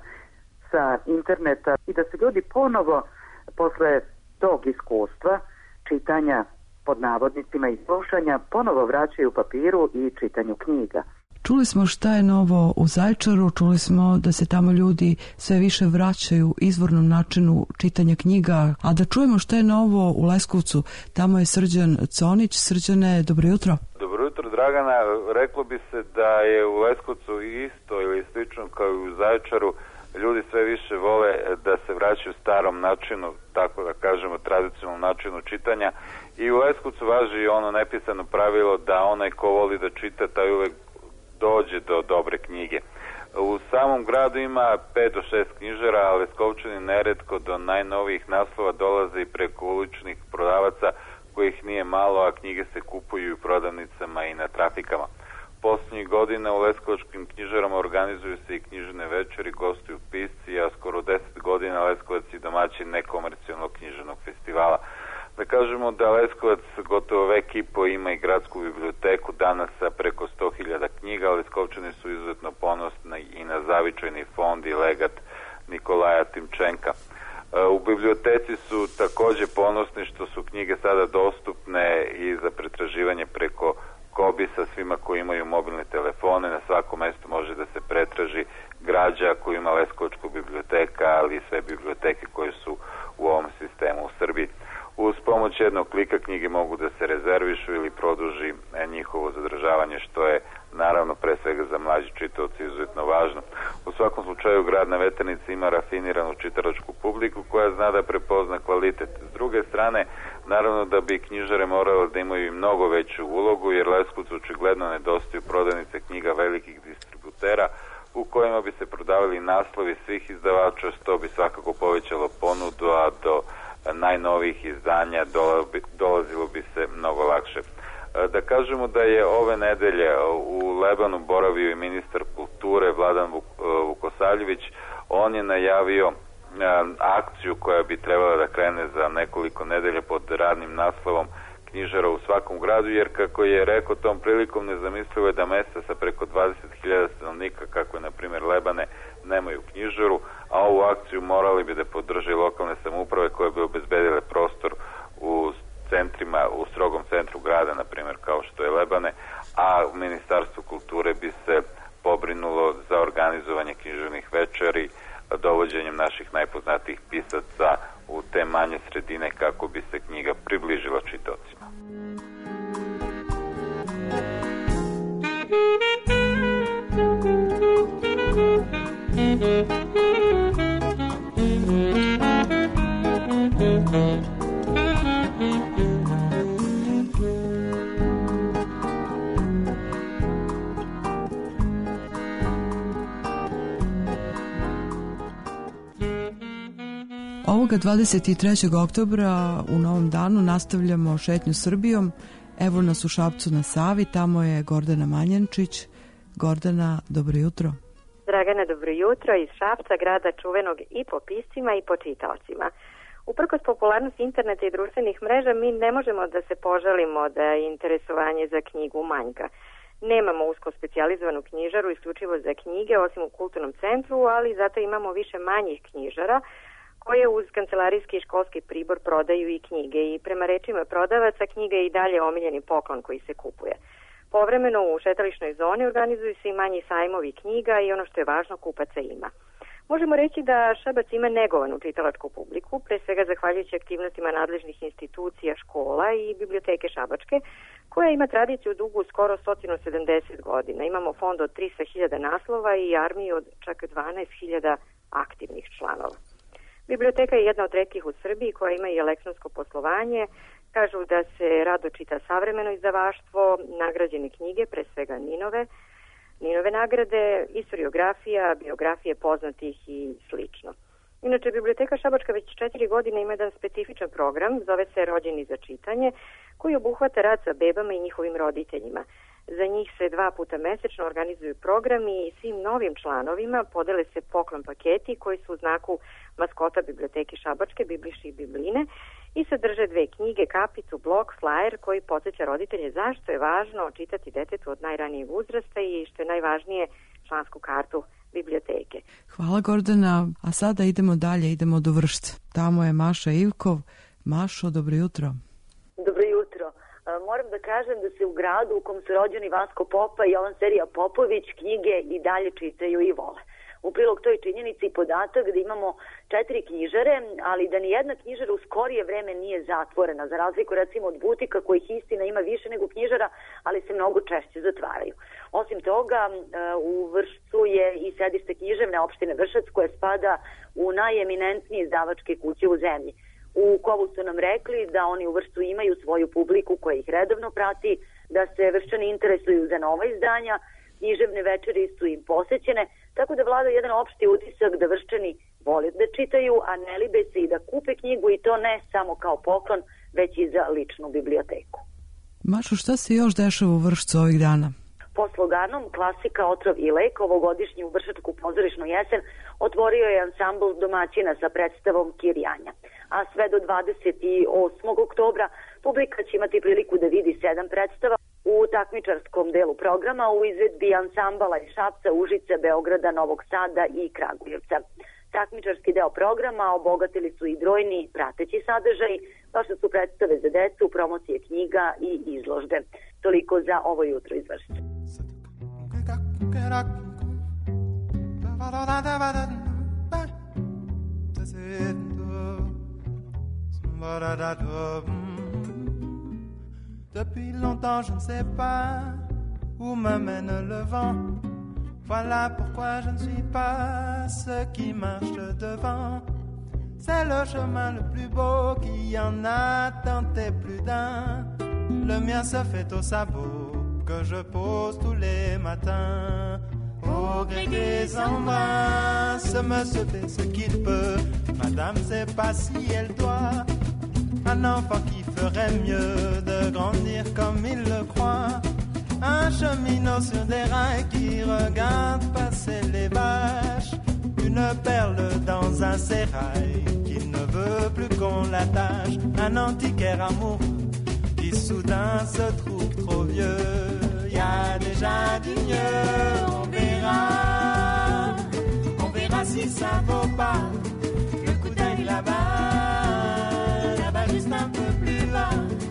sa interneta i da se ljudi ponovo posle tog iskustva čitanja pod navodnicima i slušanja ponovo vraćaju papiru i čitanju knjiga. Čuli smo šta je novo u Zaječaru, čuli smo da se tamo ljudi sve više vraćaju izvornom načinu čitanja knjiga, a da čujemo šta je novo u Leskovcu. Tamo je Srđan Conić. Srđane, dobro jutro. Dobro jutro, Dragana. Reklo bi se da je u Leskovcu isto ili slično kao i u Zaječaru. Ljudi sve više vole da se vraćaju starom načinu, tako da kažemo tradicionalnom načinu čitanja. I u Leskovcu važi ono nepisano pravilo da onaj ko voli da čita, taj uvek dođe do dobre knjige. U samom gradu ima 5 do 6 knjižara, a Leskovčani neretko do najnovijih naslova dolaze i preko uličnih prodavaca kojih nije malo, a knjige se kupuju u prodavnicama i na trafikama. Poslednjih godina u leskovačkim knjižarama organizuju se i knjižne večeri, gostuju pisci, a skoro 10 godina Leskovac je domaćin nekomercijalnog književnog festivala. Da kažemo da Leskovac gotovo vek i po ima i gradsku biblioteku, danas sa preko 100.000 knjiga, ali Leskovčani su izuzetno ponosni i na zavičajni fond i legat Nikolaja Timčenka. U biblioteci su takođe ponosni što su knjige sada dostupne i za pretraživanje preko Kobisa svima koji imaju mobilne telefone. Na svakom mestu može da se pretraži građa koju ima Leskovačka biblioteka, ali i sve biblioteke koje su u ovom sistemu u Srbiji. Uz pomoć jednog klika knjige mogu da se rezervišu ili produži njihovo zadržavanje, što je naravno pre svega za mlađi čitaoci izuzetno važno. U svakom slučaju grad na Veternici ima rafiniranu čitalačku publiku koja zna da prepozna kvalitet. S druge strane, naravno da bi knjižare morale da imaju i mnogo veću ulogu, jer Leskovcu očigledno nedostaju prodavnice knjiga velikih distributera u kojima bi se prodavali naslovi svih izdavača, što bi svakako povećalo ponudu, a do najnovijih izdanja dolazilo bi se mnogo lakše. Da kažemo da je ove nedelje u Lebanu boravio i ministar kulture Vladan Vukosavljević. On je najavio akciju koja bi trebala da krene za nekoliko nedelja pod radnim naslovom knjižara u svakom gradu, jer kako je rekao tom prilikom nezamislivo je da mesta sa preko 20.000 stanovnika, kako je na primjer Lebane, nemaju knjižaru, a ovu akciju morali bi da podrže lokalne samouprave koje bi obezbedile prostor u centrima, u strogom centru grada, na primjer kao što je Lebane, a Ministarstvo kulture bi se pobrinulo za organizovanje književnih večeri, dovođenjem naših najpoznatijih pisaca u te manje sredine kako bi se knjiga približila čitaocima. Ovoga 23. oktobra u Novom Danu nastavljamo šetnju Srbijom. Evo nas u Šapcu na Savi, tamo je Gordana Manjančić. Gordana, dobro jutro. Dragana, dobro jutro iz Šapca, grada čuvenog i po piscima i po čitaocima. Uprkos popularnosti interneta i društvenih mreža, mi ne možemo da se požalimo da je interesovanje za knjigu manjka. Nemamo usko specijalizovanu knjižaru isključivo za knjige, osim u kulturnom centru, ali zato imamo više manjih knjižara koje uz kancelarijski i školski pribor prodaju i knjige. I prema rečima prodavaca, knjiga je i dalje omiljeni poklon koji se kupuje. Povremeno u šetališnoj zoni organizuju se i manji sajmovi knjiga i ono što je važno, kupaca ima. Možemo reći da Šabac ima negovanu čitalačku publiku, pre svega zahvaljujući aktivnostima nadležnih institucija, škola i biblioteke Šabačke, koja ima tradiciju dugu skoro 170 godina. Imamo fond od 300.000 naslova i armiju od čak 12.000 aktivnih članova. Biblioteka je jedna od retkih u Srbiji koja ima i elektronsko poslovanje. Kažu da se rado čita savremeno izdavaštvo, nagrađene knjige, pre svega Ninove nagrade, istoriografija, biografije poznatih i slično. Inače, Biblioteka Šabačka već 4 godine ima jedan specifičan program, zove se Rođeni za čitanje, koji obuhvata rad sa bebama i njihovim roditeljima. Za njih se 2 puta mesečno organizuju programi i svim novim članovima podele se poklon paketi koji su u znaku maskota Biblioteke Šabačke, Bibliši i Bibline, i sadrže 2 knjige, kapicu, blok, flajer koji podsjeća roditelje zašto je važno čitati detetu od najranijeg uzrasta i što je najvažnije, člansku kartu biblioteke. Hvala Gordana, a sada idemo dalje, idemo do Vršca. Tamo je Maša Ivkov. Mašo, dobro jutro. Dobro jutro. Moram da kažem da se u gradu u kom su rođeni Vasko Popa i Jovan Serija Popović knjige i dalje čitaju i vole. U prilog toj činjenici podatak da imamo 4 knjižare, ali da nijedna knjižara u skorije vreme nije zatvorena, za razliku recimo od butika kojih istina ima više nego knjižara, ali se mnogo češće zatvaraju. Osim toga, u Vršcu je i sedište književne opštine Vršac koja spada u najeminentnije izdavačke kuće u zemlji. U Kovu su nam rekli da oni u Vršcu imaju svoju publiku koja ih redovno prati, da se Vrščani interesuju za nova izdanja, književne večeri su im posećene, tako da vlada jedan opšti utisak da Vrščani vole da čitaju, a ne libe se i da kupe knjigu, i to ne samo kao poklon, već i za ličnu biblioteku. Mašo, šta se još dešava u Vršcu ovih dana? Po sloganom Klasika, otrov i lek, ovogodišnju Vršačku pozorišnu jesen otvorio je ansambl domaćina sa predstavom Kirjanja. A sve do 28. oktobra publika će imati priliku da vidi 7 predstava u takmičarskom delu programa u izvedbi ansambala iz Šapca, Užice, Beograda, Novog Sada i Kragujevca. Takmičarski deo programa obogatili su i brojni prateći sadržaji, kao što su predstave za decu, promocije knjiga i izložbe. Toliko za ovo jutro iz Vršca. Depuis longtemps je ne sais pas où me mène le vent. Voilà pourquoi je ne suis pas ce qui marche devant. C'est le chemin le plus beau qui y en a tenté plus d'un. Le mien se fait au sabot que je pose tous les matins. Au gré des embruns, ce monsieur fait ce qu'il peut. Madame sait pas si elle doit. Un enfant qui ferait mieux de grandir comme il le croit. Un cheminot sur des rails qui regarde passer les vaches. Une perle dans un sérail qui ne veut plus qu'on l'attache. Un antiquaire amoureux qui soudain se trouve trop vieux. Y a déjà du mieux, on verra si ça vaut pas le coup d'œil là-bas, juste un peu plus bas.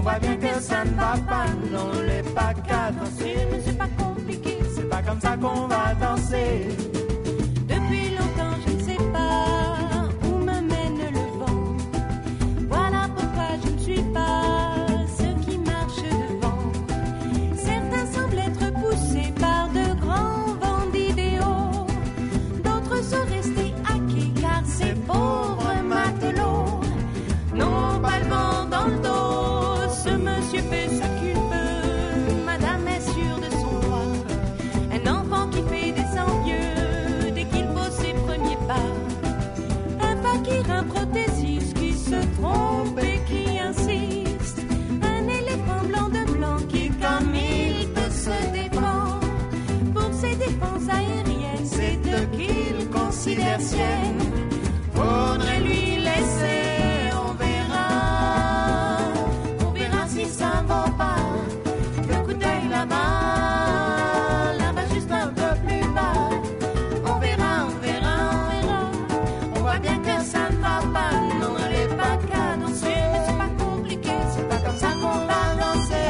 voit bien que ça ne va pas, non, les pas qu'à danser, mais c'est pas compliqué, c'est pas comme ça qu'on va danser. Depuis longtemps je ne sais pas où me mène le vent. Voilà pourquoi je ne suis pas ceux qui marchent devant. Certains semblent être poussés par de grands vents d'idéaux. D'autres sont restés à quai car ces pauvres matelots n'ont pas le vent dans le dos. Ce monsieur fait ce qu'il peut, madame est sûre de son droit. Un enfant qui fait des envieux dès qu'il pose ses premiers pas. Un fakir, un prothésiste qui se trompe et qui insiste. Un éléphant blanc de blanc qui comme il peut se défend. Pour ses défenses aériennes, c'est eux qu'il considère siennes. Faudrait lui laisser, on verra si ça vaut pas. Le coup d'œil là-bas juste un peu plus bas. On verra, on voit bien que ça ne va pas. Non, les pas qu'à danser, mais c'est pas compliqué, c'est pas comme ça qu'on va danser.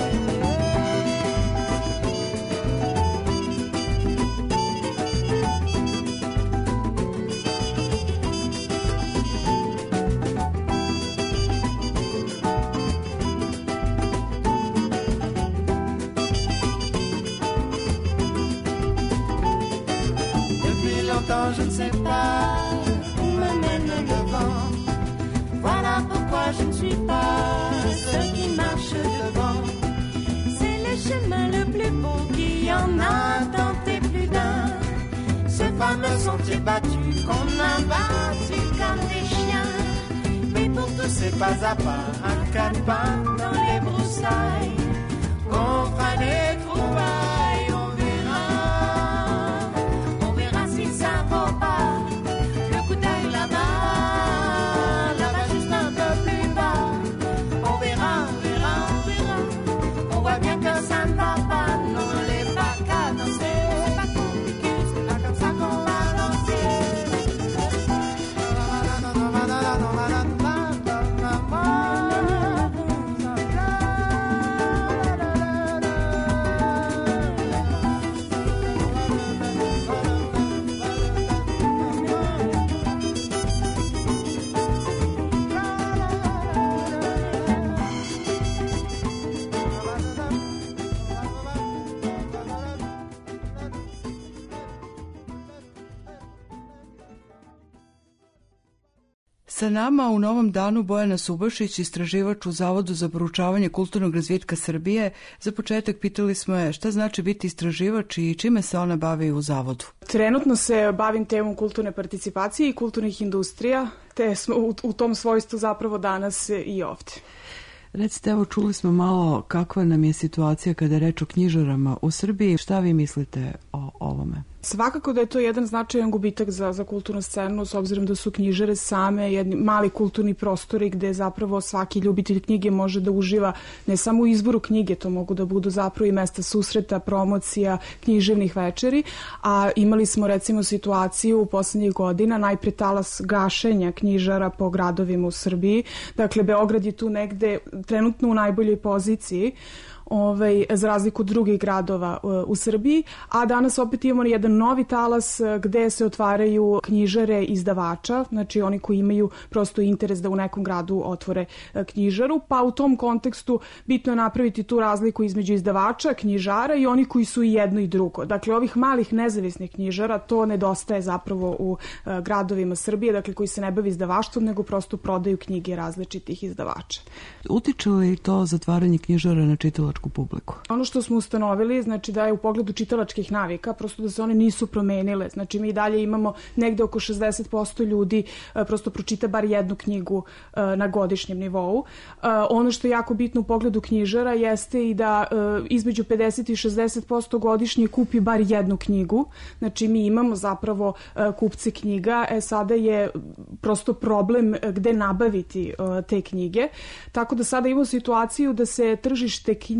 Je ne sais pas où me mène le vent. Voilà pourquoi je ne suis pas ceux qui marchent devant. C'est le chemin le plus beau qui en a tenté plus d'un. Ce fameux sentier battu qu'on a battu comme des chiens. Mais pour tous ces pas à pas, un quatre pas dans les broussailles, on fera les trouvailles. Ça vaut pas. Le coup d'œil là-bas juste un peu plus bas. On verra, on voit bien que ça ne va pas. Non, les pas qu'à danser, c'est pas compliqué, c'est pas comme ça qu'on va danser. Sa nama u Novom danu Bojana Subašić, istraživač u Zavodu za proučavanje kulturnog razvitka Srbije. Za početak pitali smo je šta znači biti istraživač i čime se ona bavi u Zavodu. Trenutno se bavim temom kulturne participacije i kulturnih industrija, te smo u tom svojstvu zapravo danas i ovdje. Recite, evo čuli smo malo kakva nam je situacija kada je reč o knjižarama u Srbiji. Šta vi mislite o ovome? Svakako da je to jedan značajan gubitak za kulturnu scenu, s obzirom da su knjižare same jedni mali kulturni prostori gde zapravo svaki ljubitelj knjige može da uživa ne samo u izboru knjige, to mogu da budu zapravo i mesta susreta, promocija, književnih večeri, a imali smo recimo situaciju u poslednjih godina, najpre talas gašenja knjižara po gradovima u Srbiji. Dakle, Beograd je tu negde trenutno u najboljoj poziciji, za razliku od drugih gradova u Srbiji, a danas opet imamo jedan novi talas gde se otvaraju knjižare izdavača, znači oni koji imaju prosto interes da u nekom gradu otvore knjižaru, pa u tom kontekstu bitno je napraviti tu razliku između izdavača, knjižara i oni koji su i jedno i drugo. Dakle, ovih malih nezavisnih knjižara, to nedostaje zapravo u gradovima Srbije, dakle koji se ne bavi izdavaštvom, nego prosto prodaju knjige različitih izdavača. Utiče li to zatvaranje knjižara na čitalačku publiku? Ono što smo ustanovili, znači da je u pogledu čitalačkih navika, prosto da se one nisu promenile. Znači mi i dalje imamo negde oko 60% ljudi prosto pročita bar jednu knjigu na godišnjem nivou. Ono što je jako bitno u pogledu knjižara jeste i da između 50 i 60% godišnje kupi bar jednu knjigu. Znači mi imamo zapravo kupce knjiga, sada je prosto problem gde nabaviti te knjige. Tako da sada imamo situaciju da se tržište knjiga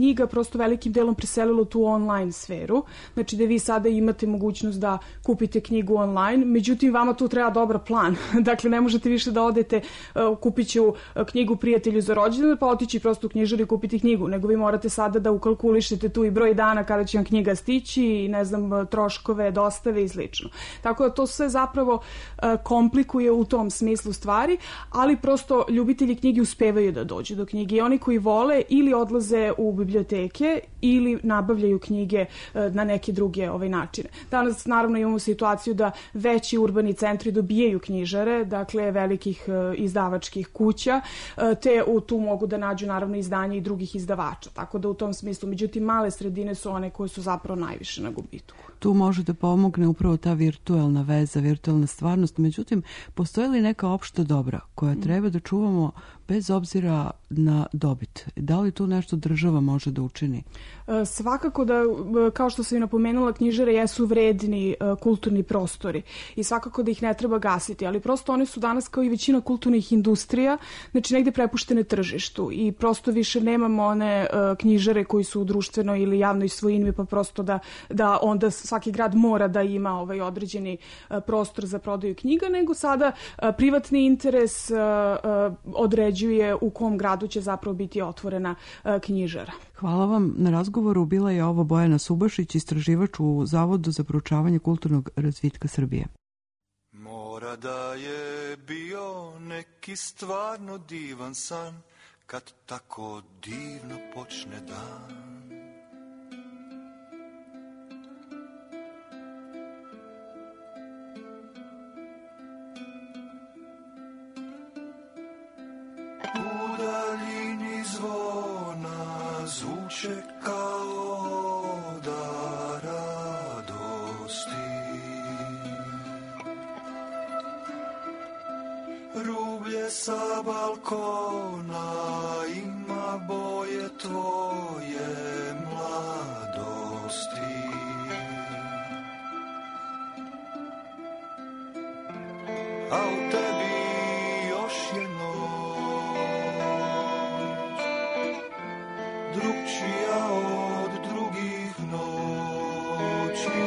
knjiga prosto velikim delom preselilo tu online sferu, znači da vi sada imate mogućnost da kupite knjigu online, međutim vama tu treba dobar plan, dakle ne možete više da odete, kupit ću knjigu prijatelju za rođendan, pa otići prosto u knjižaru i kupiti knjigu, nego vi morate sada da ukalkulišete tu i broj dana kada će vam knjiga stići i ne znam, troškove, dostave i slično. Tako da to sve zapravo komplikuje u tom smislu stvari, ali prosto ljubitelji knjige uspevaju da dođu do knjige i oni koji vole ili odlaze u biblioteke ili nabavljaju knjige na neke druge načine. Danas naravno imamo situaciju da veći urbani centri dobijaju knjižare, dakle velikih izdavačkih kuća, te tu mogu da nađu naravno izdanje i drugih izdavača, tako da u tom smislu, međutim male sredine su one koje su zapravo najviše na gubitku. Tu može da pomogne upravo ta virtuelna veza, virtuelna stvarnost, međutim postoji li neka opšta dobra koja treba da čuvamo bez obzira na dobit? Da li tu nešto država može da učini? Svakako da, kao što sam i napomenula, knjižare jesu vredni kulturni prostori i svakako da ih ne treba gasiti, ali prosto one su danas kao i većina kulturnih industrija, znači negde prepuštene tržištu i prosto više nemamo one knjižare koji su u društvenoj ili javnoj svojini, pa prosto da onda svaki grad mora da ima određeni prostor za prodaju knjiga, nego sada privatni interes određuje u kom gradu će zapravo biti otvorena knjižara. Hvala vam na razgovoru. Bila je ovo Bojana Subašić, istraživač u Zavodu za proučavanje kulturnog razvitka Srbije. Mora da je bio neki stvarno divan san, kad tako divno počne dan. U daljini zvona zvuče kao da radosti. Rublje sa balkona ima boje tvoje mladosti. A u tebi još je drugčija od drugih noći.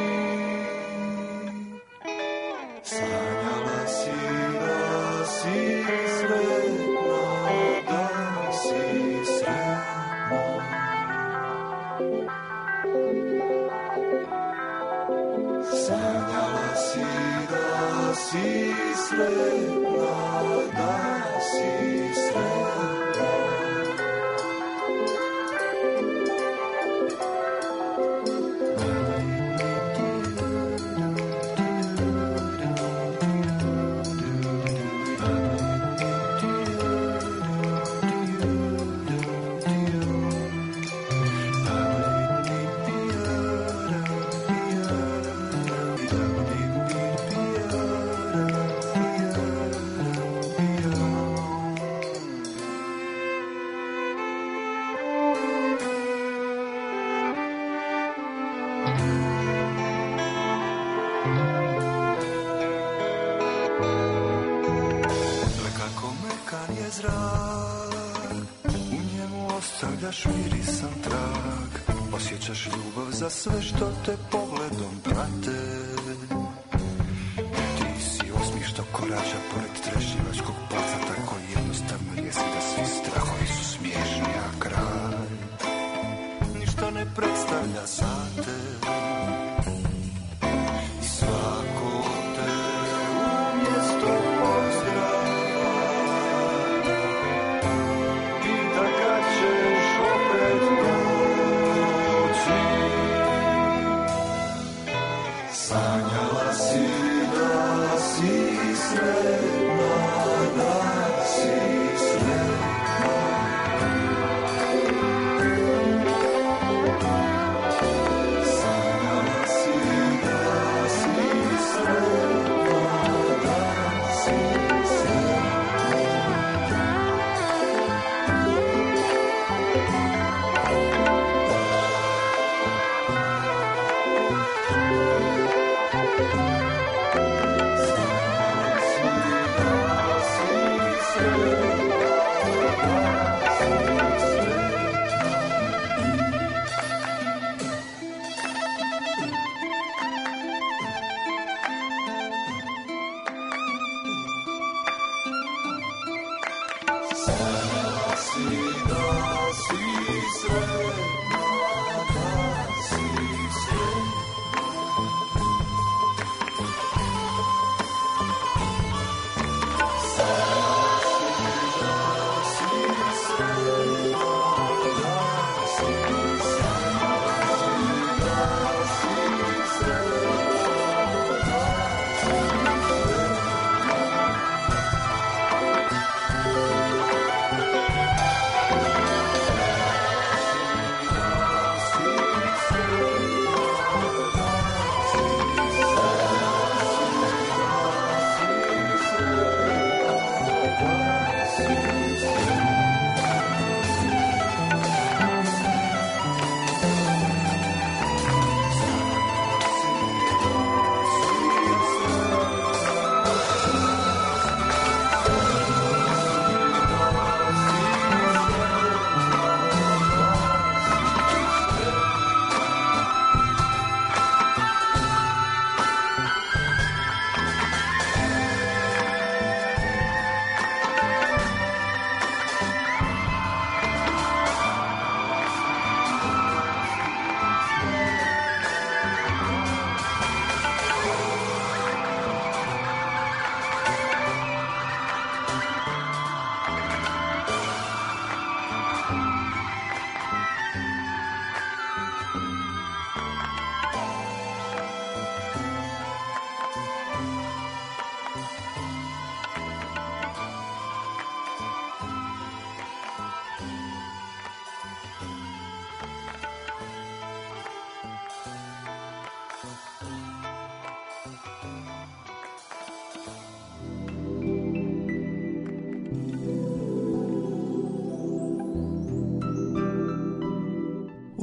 Sanjala si da si sretna, da si sretna. Sanjala si da si sretna, da si sretna. Mirisan trag, osjećaš ljubav za sve što te pogledom prate. Ti si osmih što korača pored trešnjevačkog placa, tako jednostavno jesi da svi strahovi su smiješni, a kraj ništa ne predstavlja za te. I svako te umjesto pozdrava pita kad ćeš opet doći. Sanjala si da si sretna, da si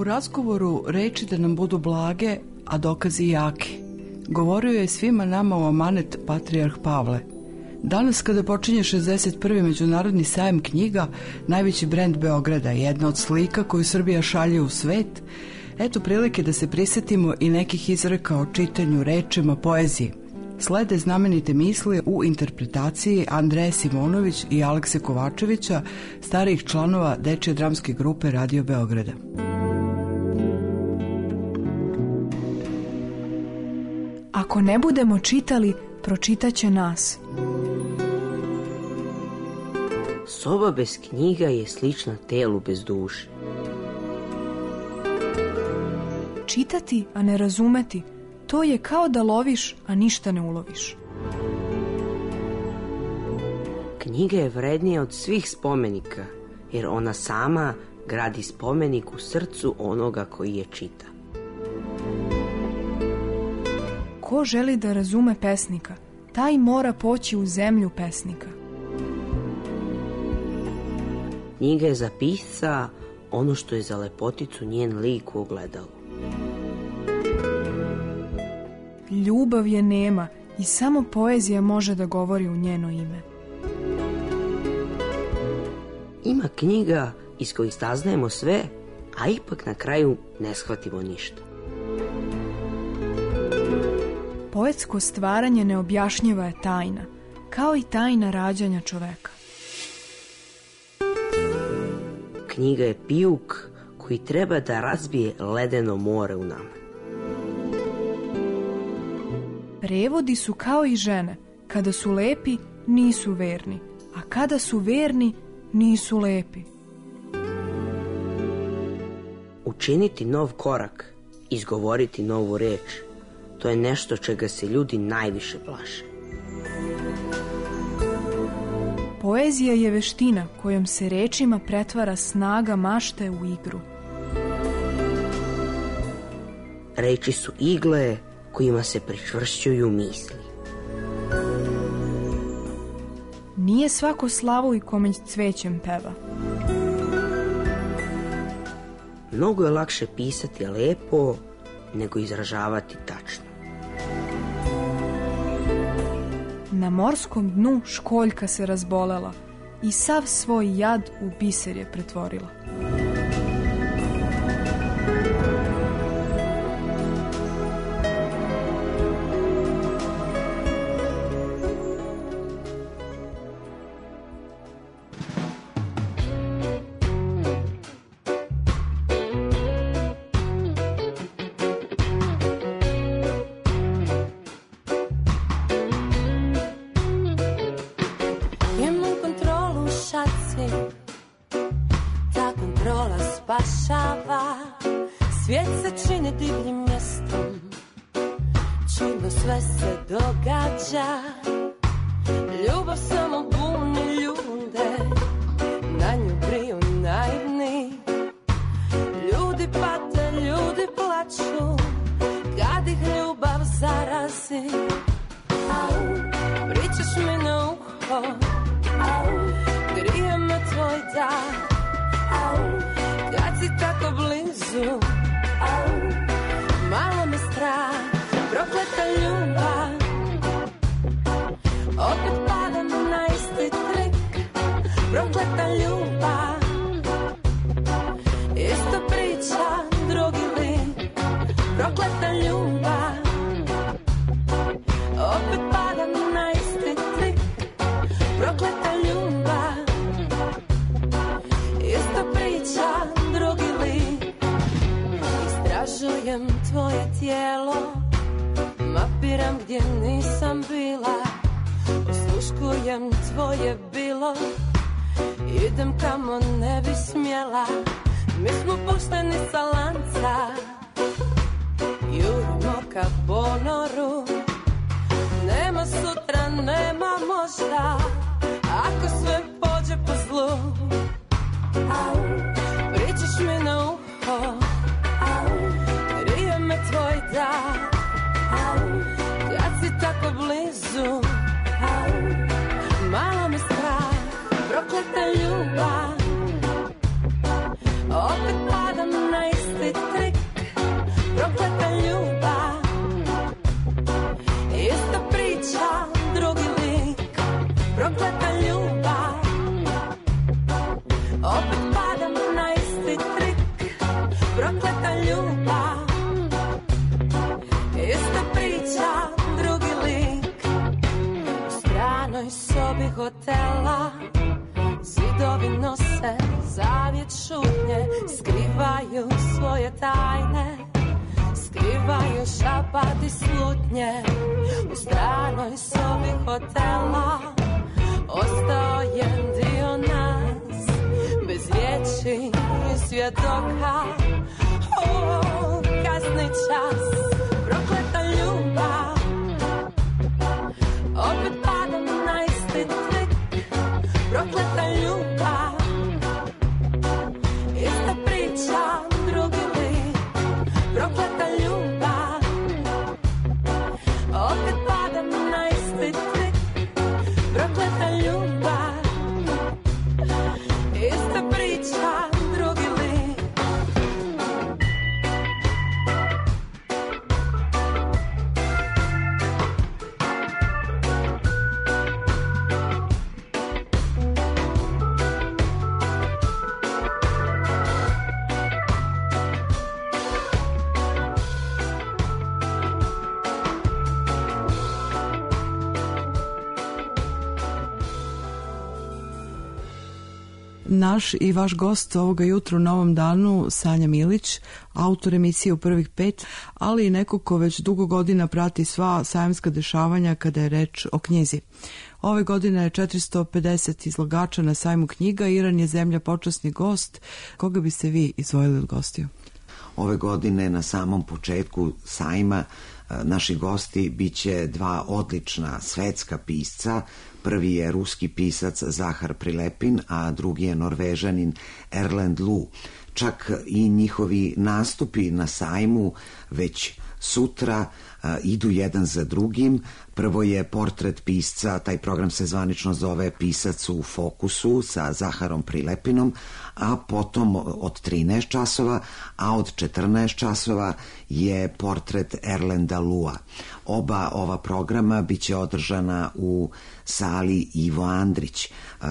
U razgovoru reči da nam budu blage, a dokazi jaki. Govorio je svima nama u amanet patrijarh Pavle. Danas kada počinje 61. Međunarodni sajam knjiga, najveći brend Beograda, jedna od slika koju Srbija šalje u svet, eto prilike da se prisetimo i nekih izreka o čitanju, rečima, poeziji. Slede znamenite misli u interpretaciji Andreje Simonović i Alekse Kovačevića, starijih članova Dečje dramske grupe Radio Beograda. Ako ne budemo čitali, pročitaće nas. Soba bez knjiga je slična telu bez duše. Čitati, a ne razumeti, to je kao da loviš, a ništa ne uloviš. Knjiga je vrednija od svih spomenika, jer ona sama gradi spomenik u srcu onoga koji je čita. Ko želi da razume pesnika, taj mora poći u zemlju pesnika. Knjiga je za pisca ono što je za lepoticu njen lik u ogledalu. Ljubav je nema i samo poezija može da govori u njeno ime. Ima knjiga iz kojih saznajemo sve, a ipak na kraju ne shvatimo ništa. Poetsko stvaranje neobjašnjiva je tajna, kao i tajna rađanja čoveka. Knjiga je pijuk koji treba da razbije ledeno more u nama. Prevodi su kao i žene, kada su lepi, nisu verni, a kada su verni, nisu lepi. Učiniti nov korak, izgovoriti novu reč, to je nešto čega se ljudi najviše plaše. Poezija je veština kojom se rečima pretvara snaga mašte u igru. Reči su igle kojima se pričvršćuju misli. Nije svako slavoj kome cvećem peva. Mnogo je lakše pisati lepo nego izražavati tačno. Na morskom dnu školjka se razbolela i sav svoj jad u biser je pretvorila. Svijet se čini divljim mjestom, čudno sve se događa. Ljubav samo buni ljude, na nju briju naivni. Ljudi pate, ljudi plaču, kad ih ljubav zarazi. Pričaš mi na uho, grije me tvoj dah. Kad si tako blizu, malo me strah, prokleta ljubav. Opet padam na isti trik, prokleta ljubav. Isto priča, drugi lik, prokleta ljubav. Opet padam na isti trik, prokleta ljubav. Isto priča, drugi lik. Istražujem tvoje tijelo, mapiram gdje nisam bila. Osluškujem tvoje bilo, idem kamo ne bi smjela. Mi smo pušteni sa lanca, jurimo ka ponoru. Nema sutra, nema možda, ako sve pođe po zlu. Pričaš mi na uho, grije me tvoj dah. Kad si tako blizu, malo me strah, prokleta ljubav. Opet padam na isti sobi hotela, zidovi nose zavjet šutnje, skrivaju svoje tajne, skrivaju šapati slutnje. U stranoj sobi hotela ostao je dio nas, bez riječi i svjedoka. Kasni čas, prokleta ljubav, opet padam na isti trik. Prokleta ljubav, ista priča, drugi lik. Prokleta ljubav, opet padam na isti trik. Prokleta ljubav, ista priča, drugi lik. Naš i vaš gost ovoga jutra u Novom danu, Sanja Milić, autor emisije U prvih 5, ali i neko ko već dugo godina prati sva sajamska dešavanja kada je reč o knjizi. Ove godine je 450 izlagača na sajmu knjiga, Iran je zemlja počasni gost. Koga biste vi izdvojili od gostiju? Ove godine na samom početku sajma naši gosti biće dva odlična svetska pisca. Prvi je ruski pisac Zahar Prilepin, a drugi je Norvežanin Erlend Loe. Čak i njihovi nastupi na sajmu već sutra idu jedan za drugim. Prvo je portret pisca, taj program se zvanično zove Pisac u fokusu sa Zaharom Prilepinom, a potom od 13 časova, a od 14 časova je portret Erlenda Loea. Oba ova programa biće održana u sali Ivo Andrić.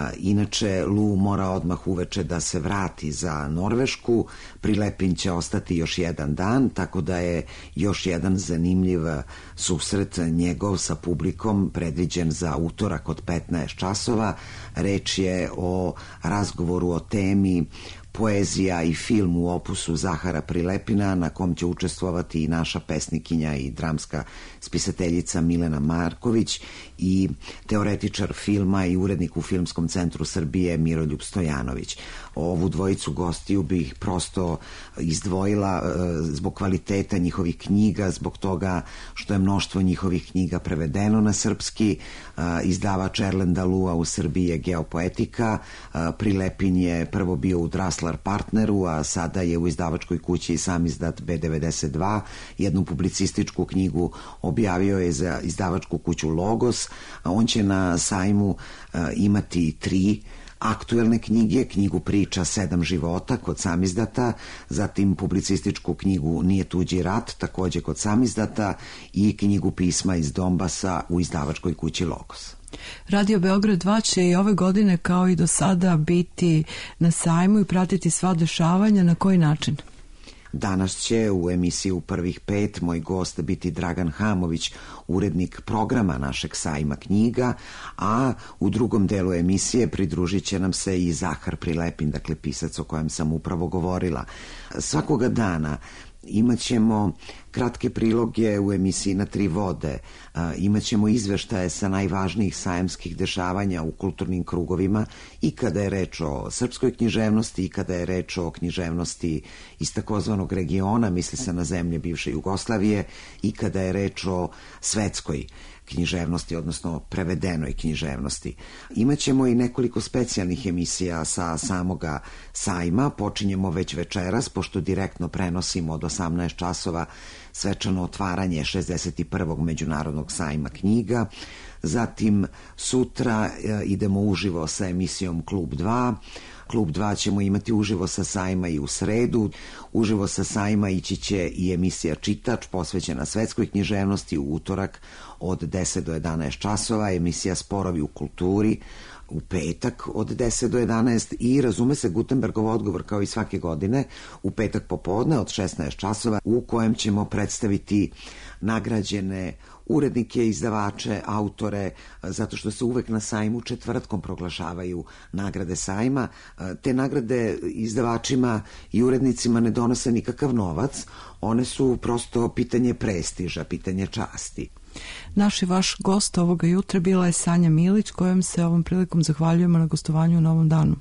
Inače, Loe mora odmah uveče da se vrati za Norvešku, Prilepin će ostati još jedan dan, tako da je još jedan zanimljiv susret njegov sa publikom predviđen za utorak od 15 časova. Reč je o razgovoru o temi poezija i film u opusu Zahara Prilepina, na kom će učestvovati i naša pesnikinja i dramska spisateljica Milena Marković i teoretičar filma i urednik u Filmskom centru Srbije Miroljub Stojanović. Ovu dvojicu gostiju bih prosto izdvojila zbog kvaliteta njihovih knjiga, zbog toga što je mnoštvo njihovih knjiga prevedeno na srpski. Izdavač Erlenda Loea u Srbiji je Geopoetika, Prilepin je prvo bio u Draslar Partneru, a sada je u izdavačkoj kući sam izdat B92. Jednu publicističku knjigu objavio je za izdavačku kuću Logos. On će na sajmu imati 3 aktuelne knjige, knjigu Priča 7 života kod samizdata, zatim publicističku knjigu Nije tuđi rat, takođe kod samizdata, i knjigu Pisma iz Donbasa u izdavačkoj kući Logos. Radio Beograd 2 će i ove godine kao i do sada biti na sajmu i pratiti sva dešavanja. Na koji način? Danas će u emisiji U prvih 5 moj gost biti Dragan Hamović, urednik programa našeg sajma knjiga, a u drugom delu emisije pridružit će nam se i Zahar Prilepin, dakle pisac o kojem sam upravo govorila. Svakoga dana imat ćemo kratke priloge u emisiji Na 3 vode, imat ćemo izveštaje sa najvažnijih sajamskih dešavanja u kulturnim krugovima i kada je reč o srpskoj književnosti i kada je reč o književnosti iz takozvanog regiona, misli se na zemlje bivše Jugoslavije, i kada je reč o svetskoj književnosti, odnosno prevedenoj književnosti. Imaćemo i nekoliko specijalnih emisija sa samoga sajma. Počinjemo već večeras, pošto direktno prenosimo od 18 časova svečano otvaranje 61. međunarodnog sajma knjiga. Zatim sutra idemo uživo sa emisijom Klub 2. Klub 2 ćemo imati uživo sa sajma i u sredu. Uživo sa sajma ići će i emisija Čitač, posvećena svetskoj književnosti, u utorak od 10 do 11 časova, emisija Sporovi u kulturi u petak od 10 do 11 i razume se Gutenbergov odgovor kao i svake godine u petak popodne od 16 časova u kojem ćemo predstaviti nagrađene urednike, izdavače, autore, zato što se uvek na sajmu četvrtkom proglašavaju nagrade sajma. Te nagrade izdavačima i urednicima ne donose nikakav novac, one su prosto pitanje prestiža, pitanje časti. Naš i vaš gost ovoga jutra bila je Sanja Milić, kojom se ovom prilikom zahvaljujemo na gostovanju u Novom danu.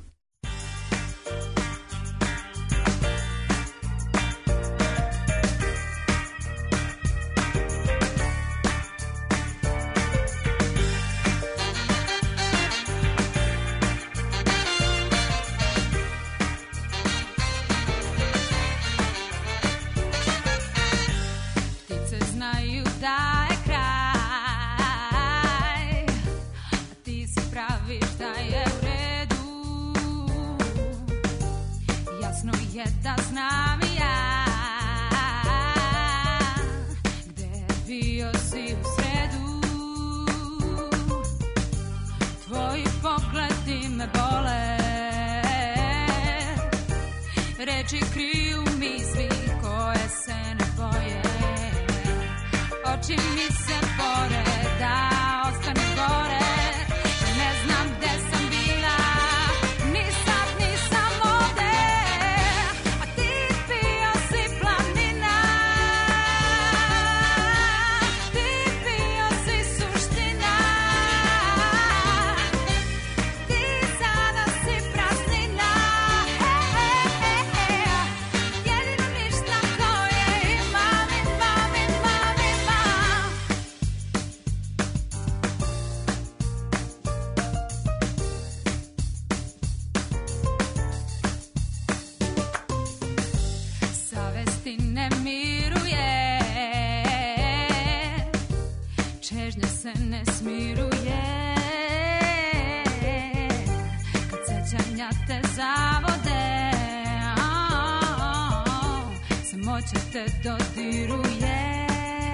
te dodiruje,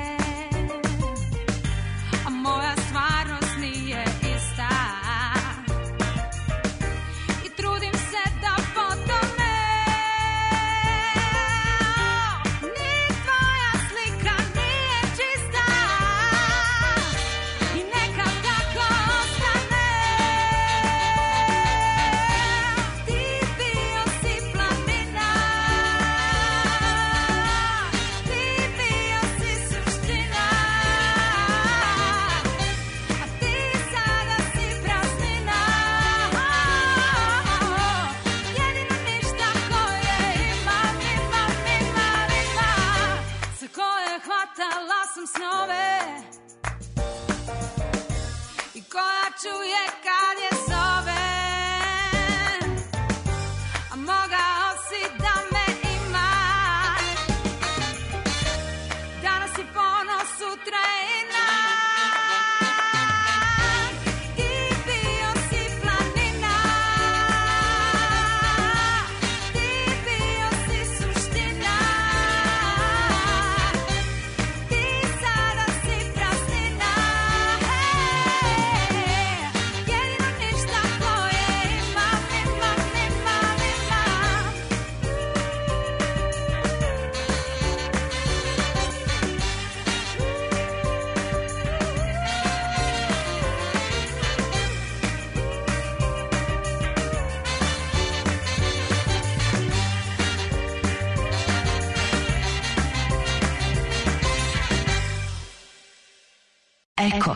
a moja stvarnost nije ista i trudim se da potone. Ni tvoja slika nije čista i neka tako ostane. Ti bio si planina, ti bio si suština, a ti sada si praznina. Jedino ništa koje imam, za koje hvatala sam snove i koja čuje kad je zove, a mogao si da me imaš. Danas je ponos, sutra je inak. Ti bio si planina, ti bio si suština, ti sada si praznina. Jedino ništa koje imam, Eko.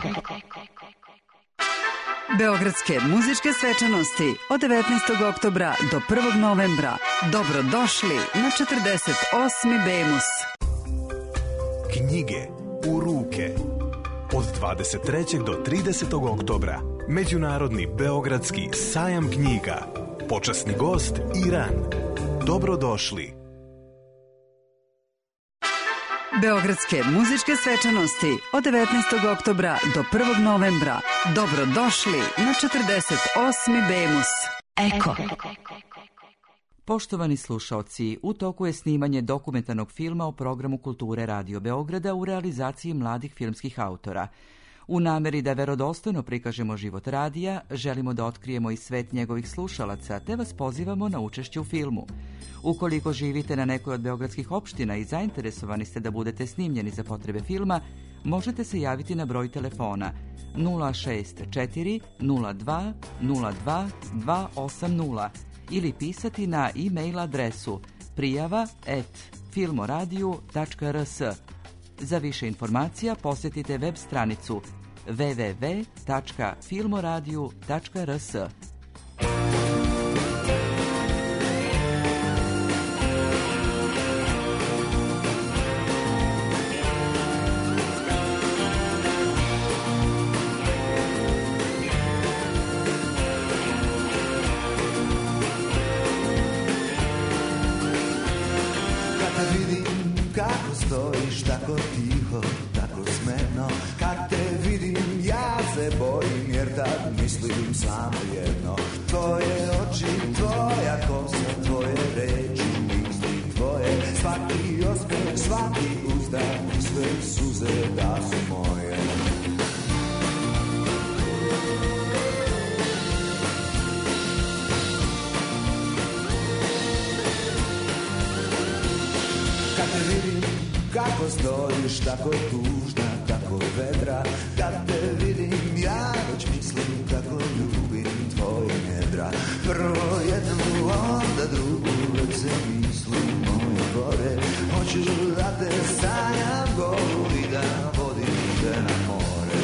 Beogradske muzičke svečanosti od 19. oktobra do 1. novembra. Dobrodošli na 48. Bemus. Knjige u ruke. Od 23. do 30. oktobra. Međunarodni beogradski sajam knjiga. Počasni gost Iran. Dobrodošli. Beogradske muzičke svečanosti od 19. oktobra do 1. novembra. Dobrodošli na 48. Bemus. Eko. Poštovani slušaoci, u toku je snimanje dokumentarnog filma o programu kulture Radio Beograda u realizaciji mladih filmskih autora. U nameri da verodostojno prikažemo život radija, želimo da otkrijemo i svet njegovih slušalaca, te vas pozivamo na učešće u filmu. Ukoliko živite na nekoj od beogradskih opština i zainteresovani ste da budete snimljeni za potrebe filma, možete se javiti na broj telefona 064 02 02 280 ili pisati na e-mail adresu prijava@filmoradiju.rs. Za više informacija posjetite web stranicu www.filmoradiju.rs. Kako stojiš tako tiho, tako smeno, kad te vidim ja se bojim, jer tad mislim samo jedno. Tvoje oči, tvoja kosa, tvoje reči, misli tvoje, svaki osmeh, svaki uzdah i sve suze da su moje. Kad te vidim kako stojiš tako tužna, tako vedra, kad te vidim ja već mislim kako ljubim tvoje nedra. Prvo jednu, onda drugu, već se mislim moje gore. Hoću da te sanjam golu i da vodim te na more.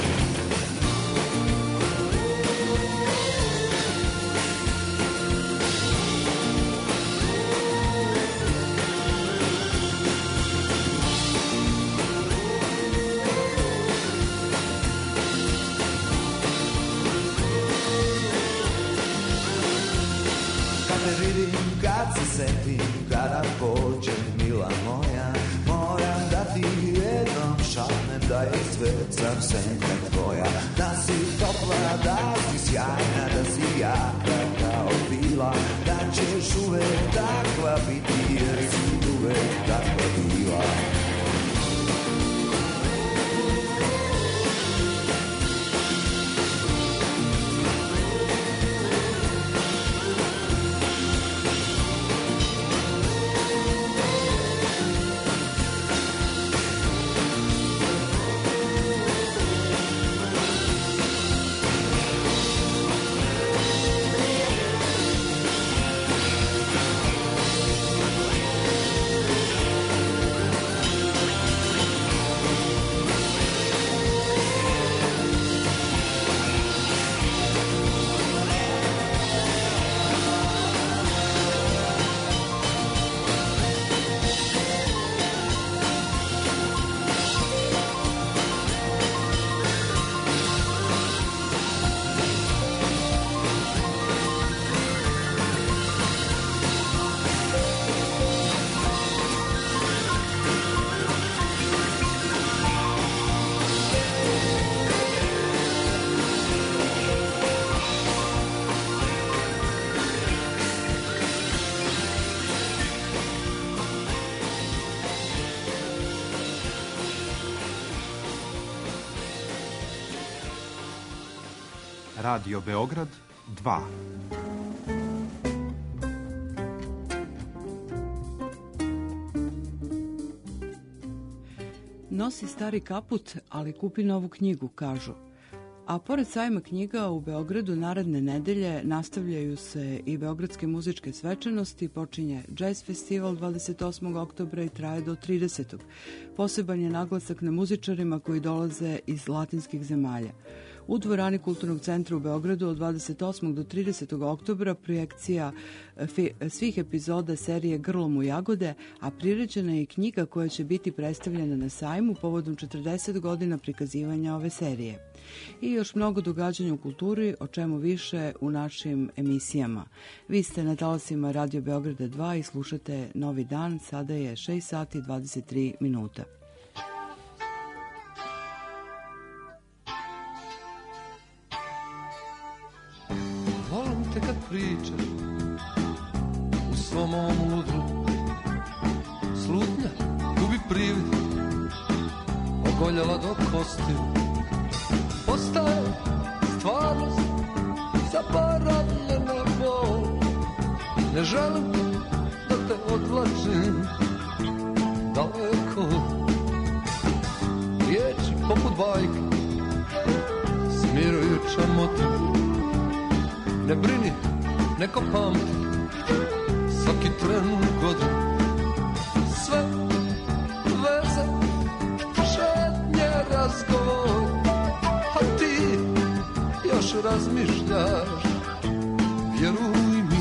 Vidim kad se setim, kada pođe mila moja, moram da ti jednom šapnem da je svet sam senka tvoja. Da si topla, da si sjajna, da si jaka kao bila, da ćeš uvek takva biti jer si uvek takva bila. Radio Beograd 2. Nosi stari kaput, ali kupi novu knjigu, kažu. A pored sajma knjiga u Beogradu naredne nedelje nastavljaju se i beogradske muzičke svečanosti, počinje Jazz Festival 28. oktobra i traje do 30. Poseban je naglasak na muzičarima koji dolaze iz latinskih zemalja. U dvorani Kulturnog centra u Beogradu od 28. do 30. oktobra projekcija svih epizoda serije Grlom u jagode, a priređena je i knjiga koja će biti predstavljena na sajmu povodom 40 godina prikazivanja ove serije. I još mnogo događanja u kulturi, o čemu više u našim emisijama. Vi ste na talasima Radio Beograda 2 i slušate Novi dan, sada je 6 sati 23 minuta. Volim te kad pričaš u svom ovom ludru, slutnja gubi privid, ogoljela do kosti. ostaje stvarnost zaboravljena bol. Ne želim da te odvlačim daleko. Riječi poput bajke smirujuća motiv. Ne brini, neko pamti svaki tren godin. Sve veze, šetnje, razgovor, a ti još razmišljaš, vjeruj mi.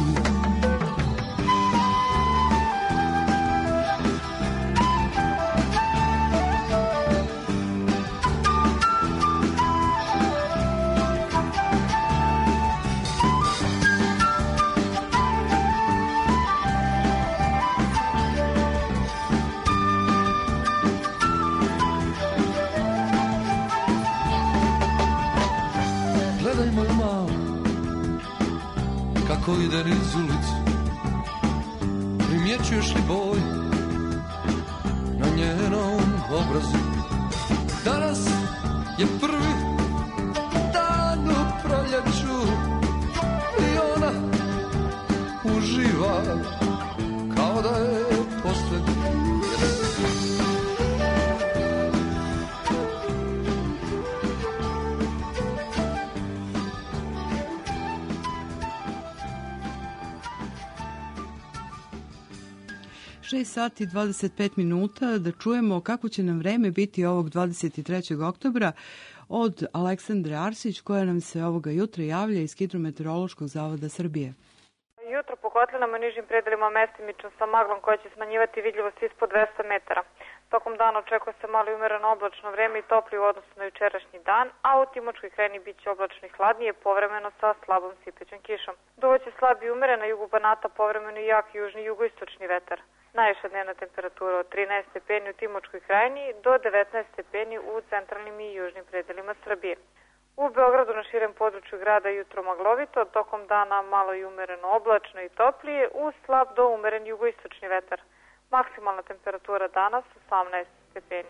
Kako ide niz ulicu, primjećuješ li boj na njenom obrazu? Danas je prvi dan u proljeću i ona uživa kao da je posljednji. 6 sati i 25 minuta da čujemo kako će nam vreme biti ovog 23. oktobra od Aleksandre Arsić, koja nam se ovoga jutra javlja iz Hidrometeorološkog zavoda Srbije. Jutro po kotlinama i nižim predelima mestimično sa maglom koja će smanjivati vidljivost ispod 200 metara. Tokom dana očekuje se malo i umereno oblačno vreme i topli u odnosu na jučerašnji dan, a u Timočkoj krajini bit će oblačno i hladnije, povremeno sa slabom sipećom kišom. Duvaće slab i umeren, na jugu Banata povremeno i jak južni jugoistočni vetar. Najviša dnevna temperatura od 13 stepeni u Timočkoj krajini do 19 stepeni u centralnim i južnim predelima Srbije. U Beogradu na širem području grada jutro maglovito, tokom dana malo i umereno oblačno i toplije, uz slab do umeren jugoistočni vetar. Maksimalna temperatura danas 18 stepeni.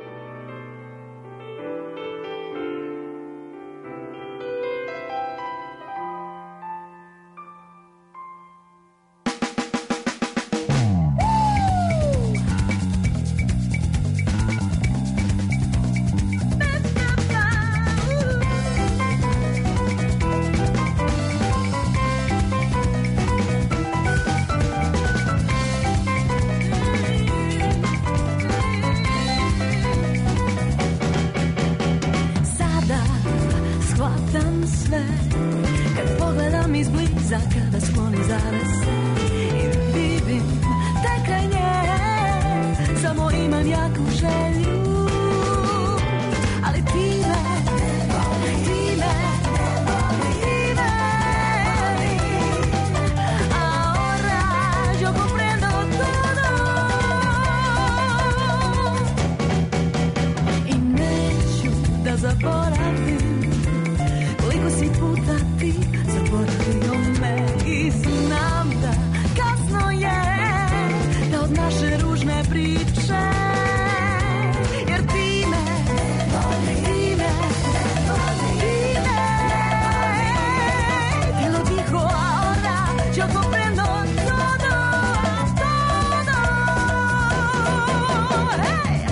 Kada skloni zavese i vidim te kraj nje, samo imam jaku želju, ali ti me, ahora yo comprendo todo i neću da zaboravim koliko si puta ti zaboravio me. I znam da kasno je da od naše ružne priče, jer ti me, te lo dijo ahora, yo comprendo todo, hey.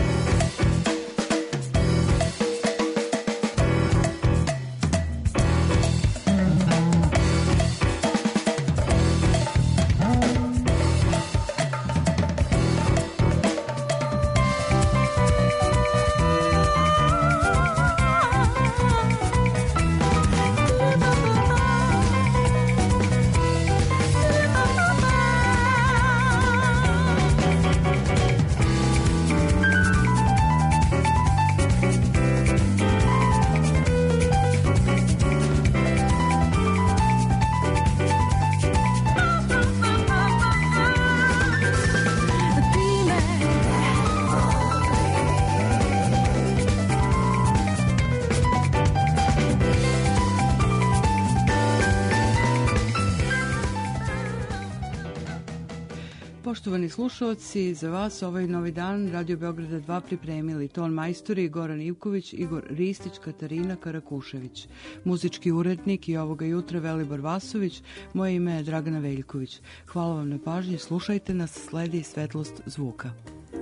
poštovani slušalci, za vas ovaj novi dan Radio Beograda 2 pripremili ton majstori Goran Ivković, Igor Ristić, Katarina Karakušević. Muzički urednik i ovoga jutra Velibor Vasović, moje ime je Dragana Veljković. Hvala vam na pažnji, slušajte nas, sledi Svetlost zvuka.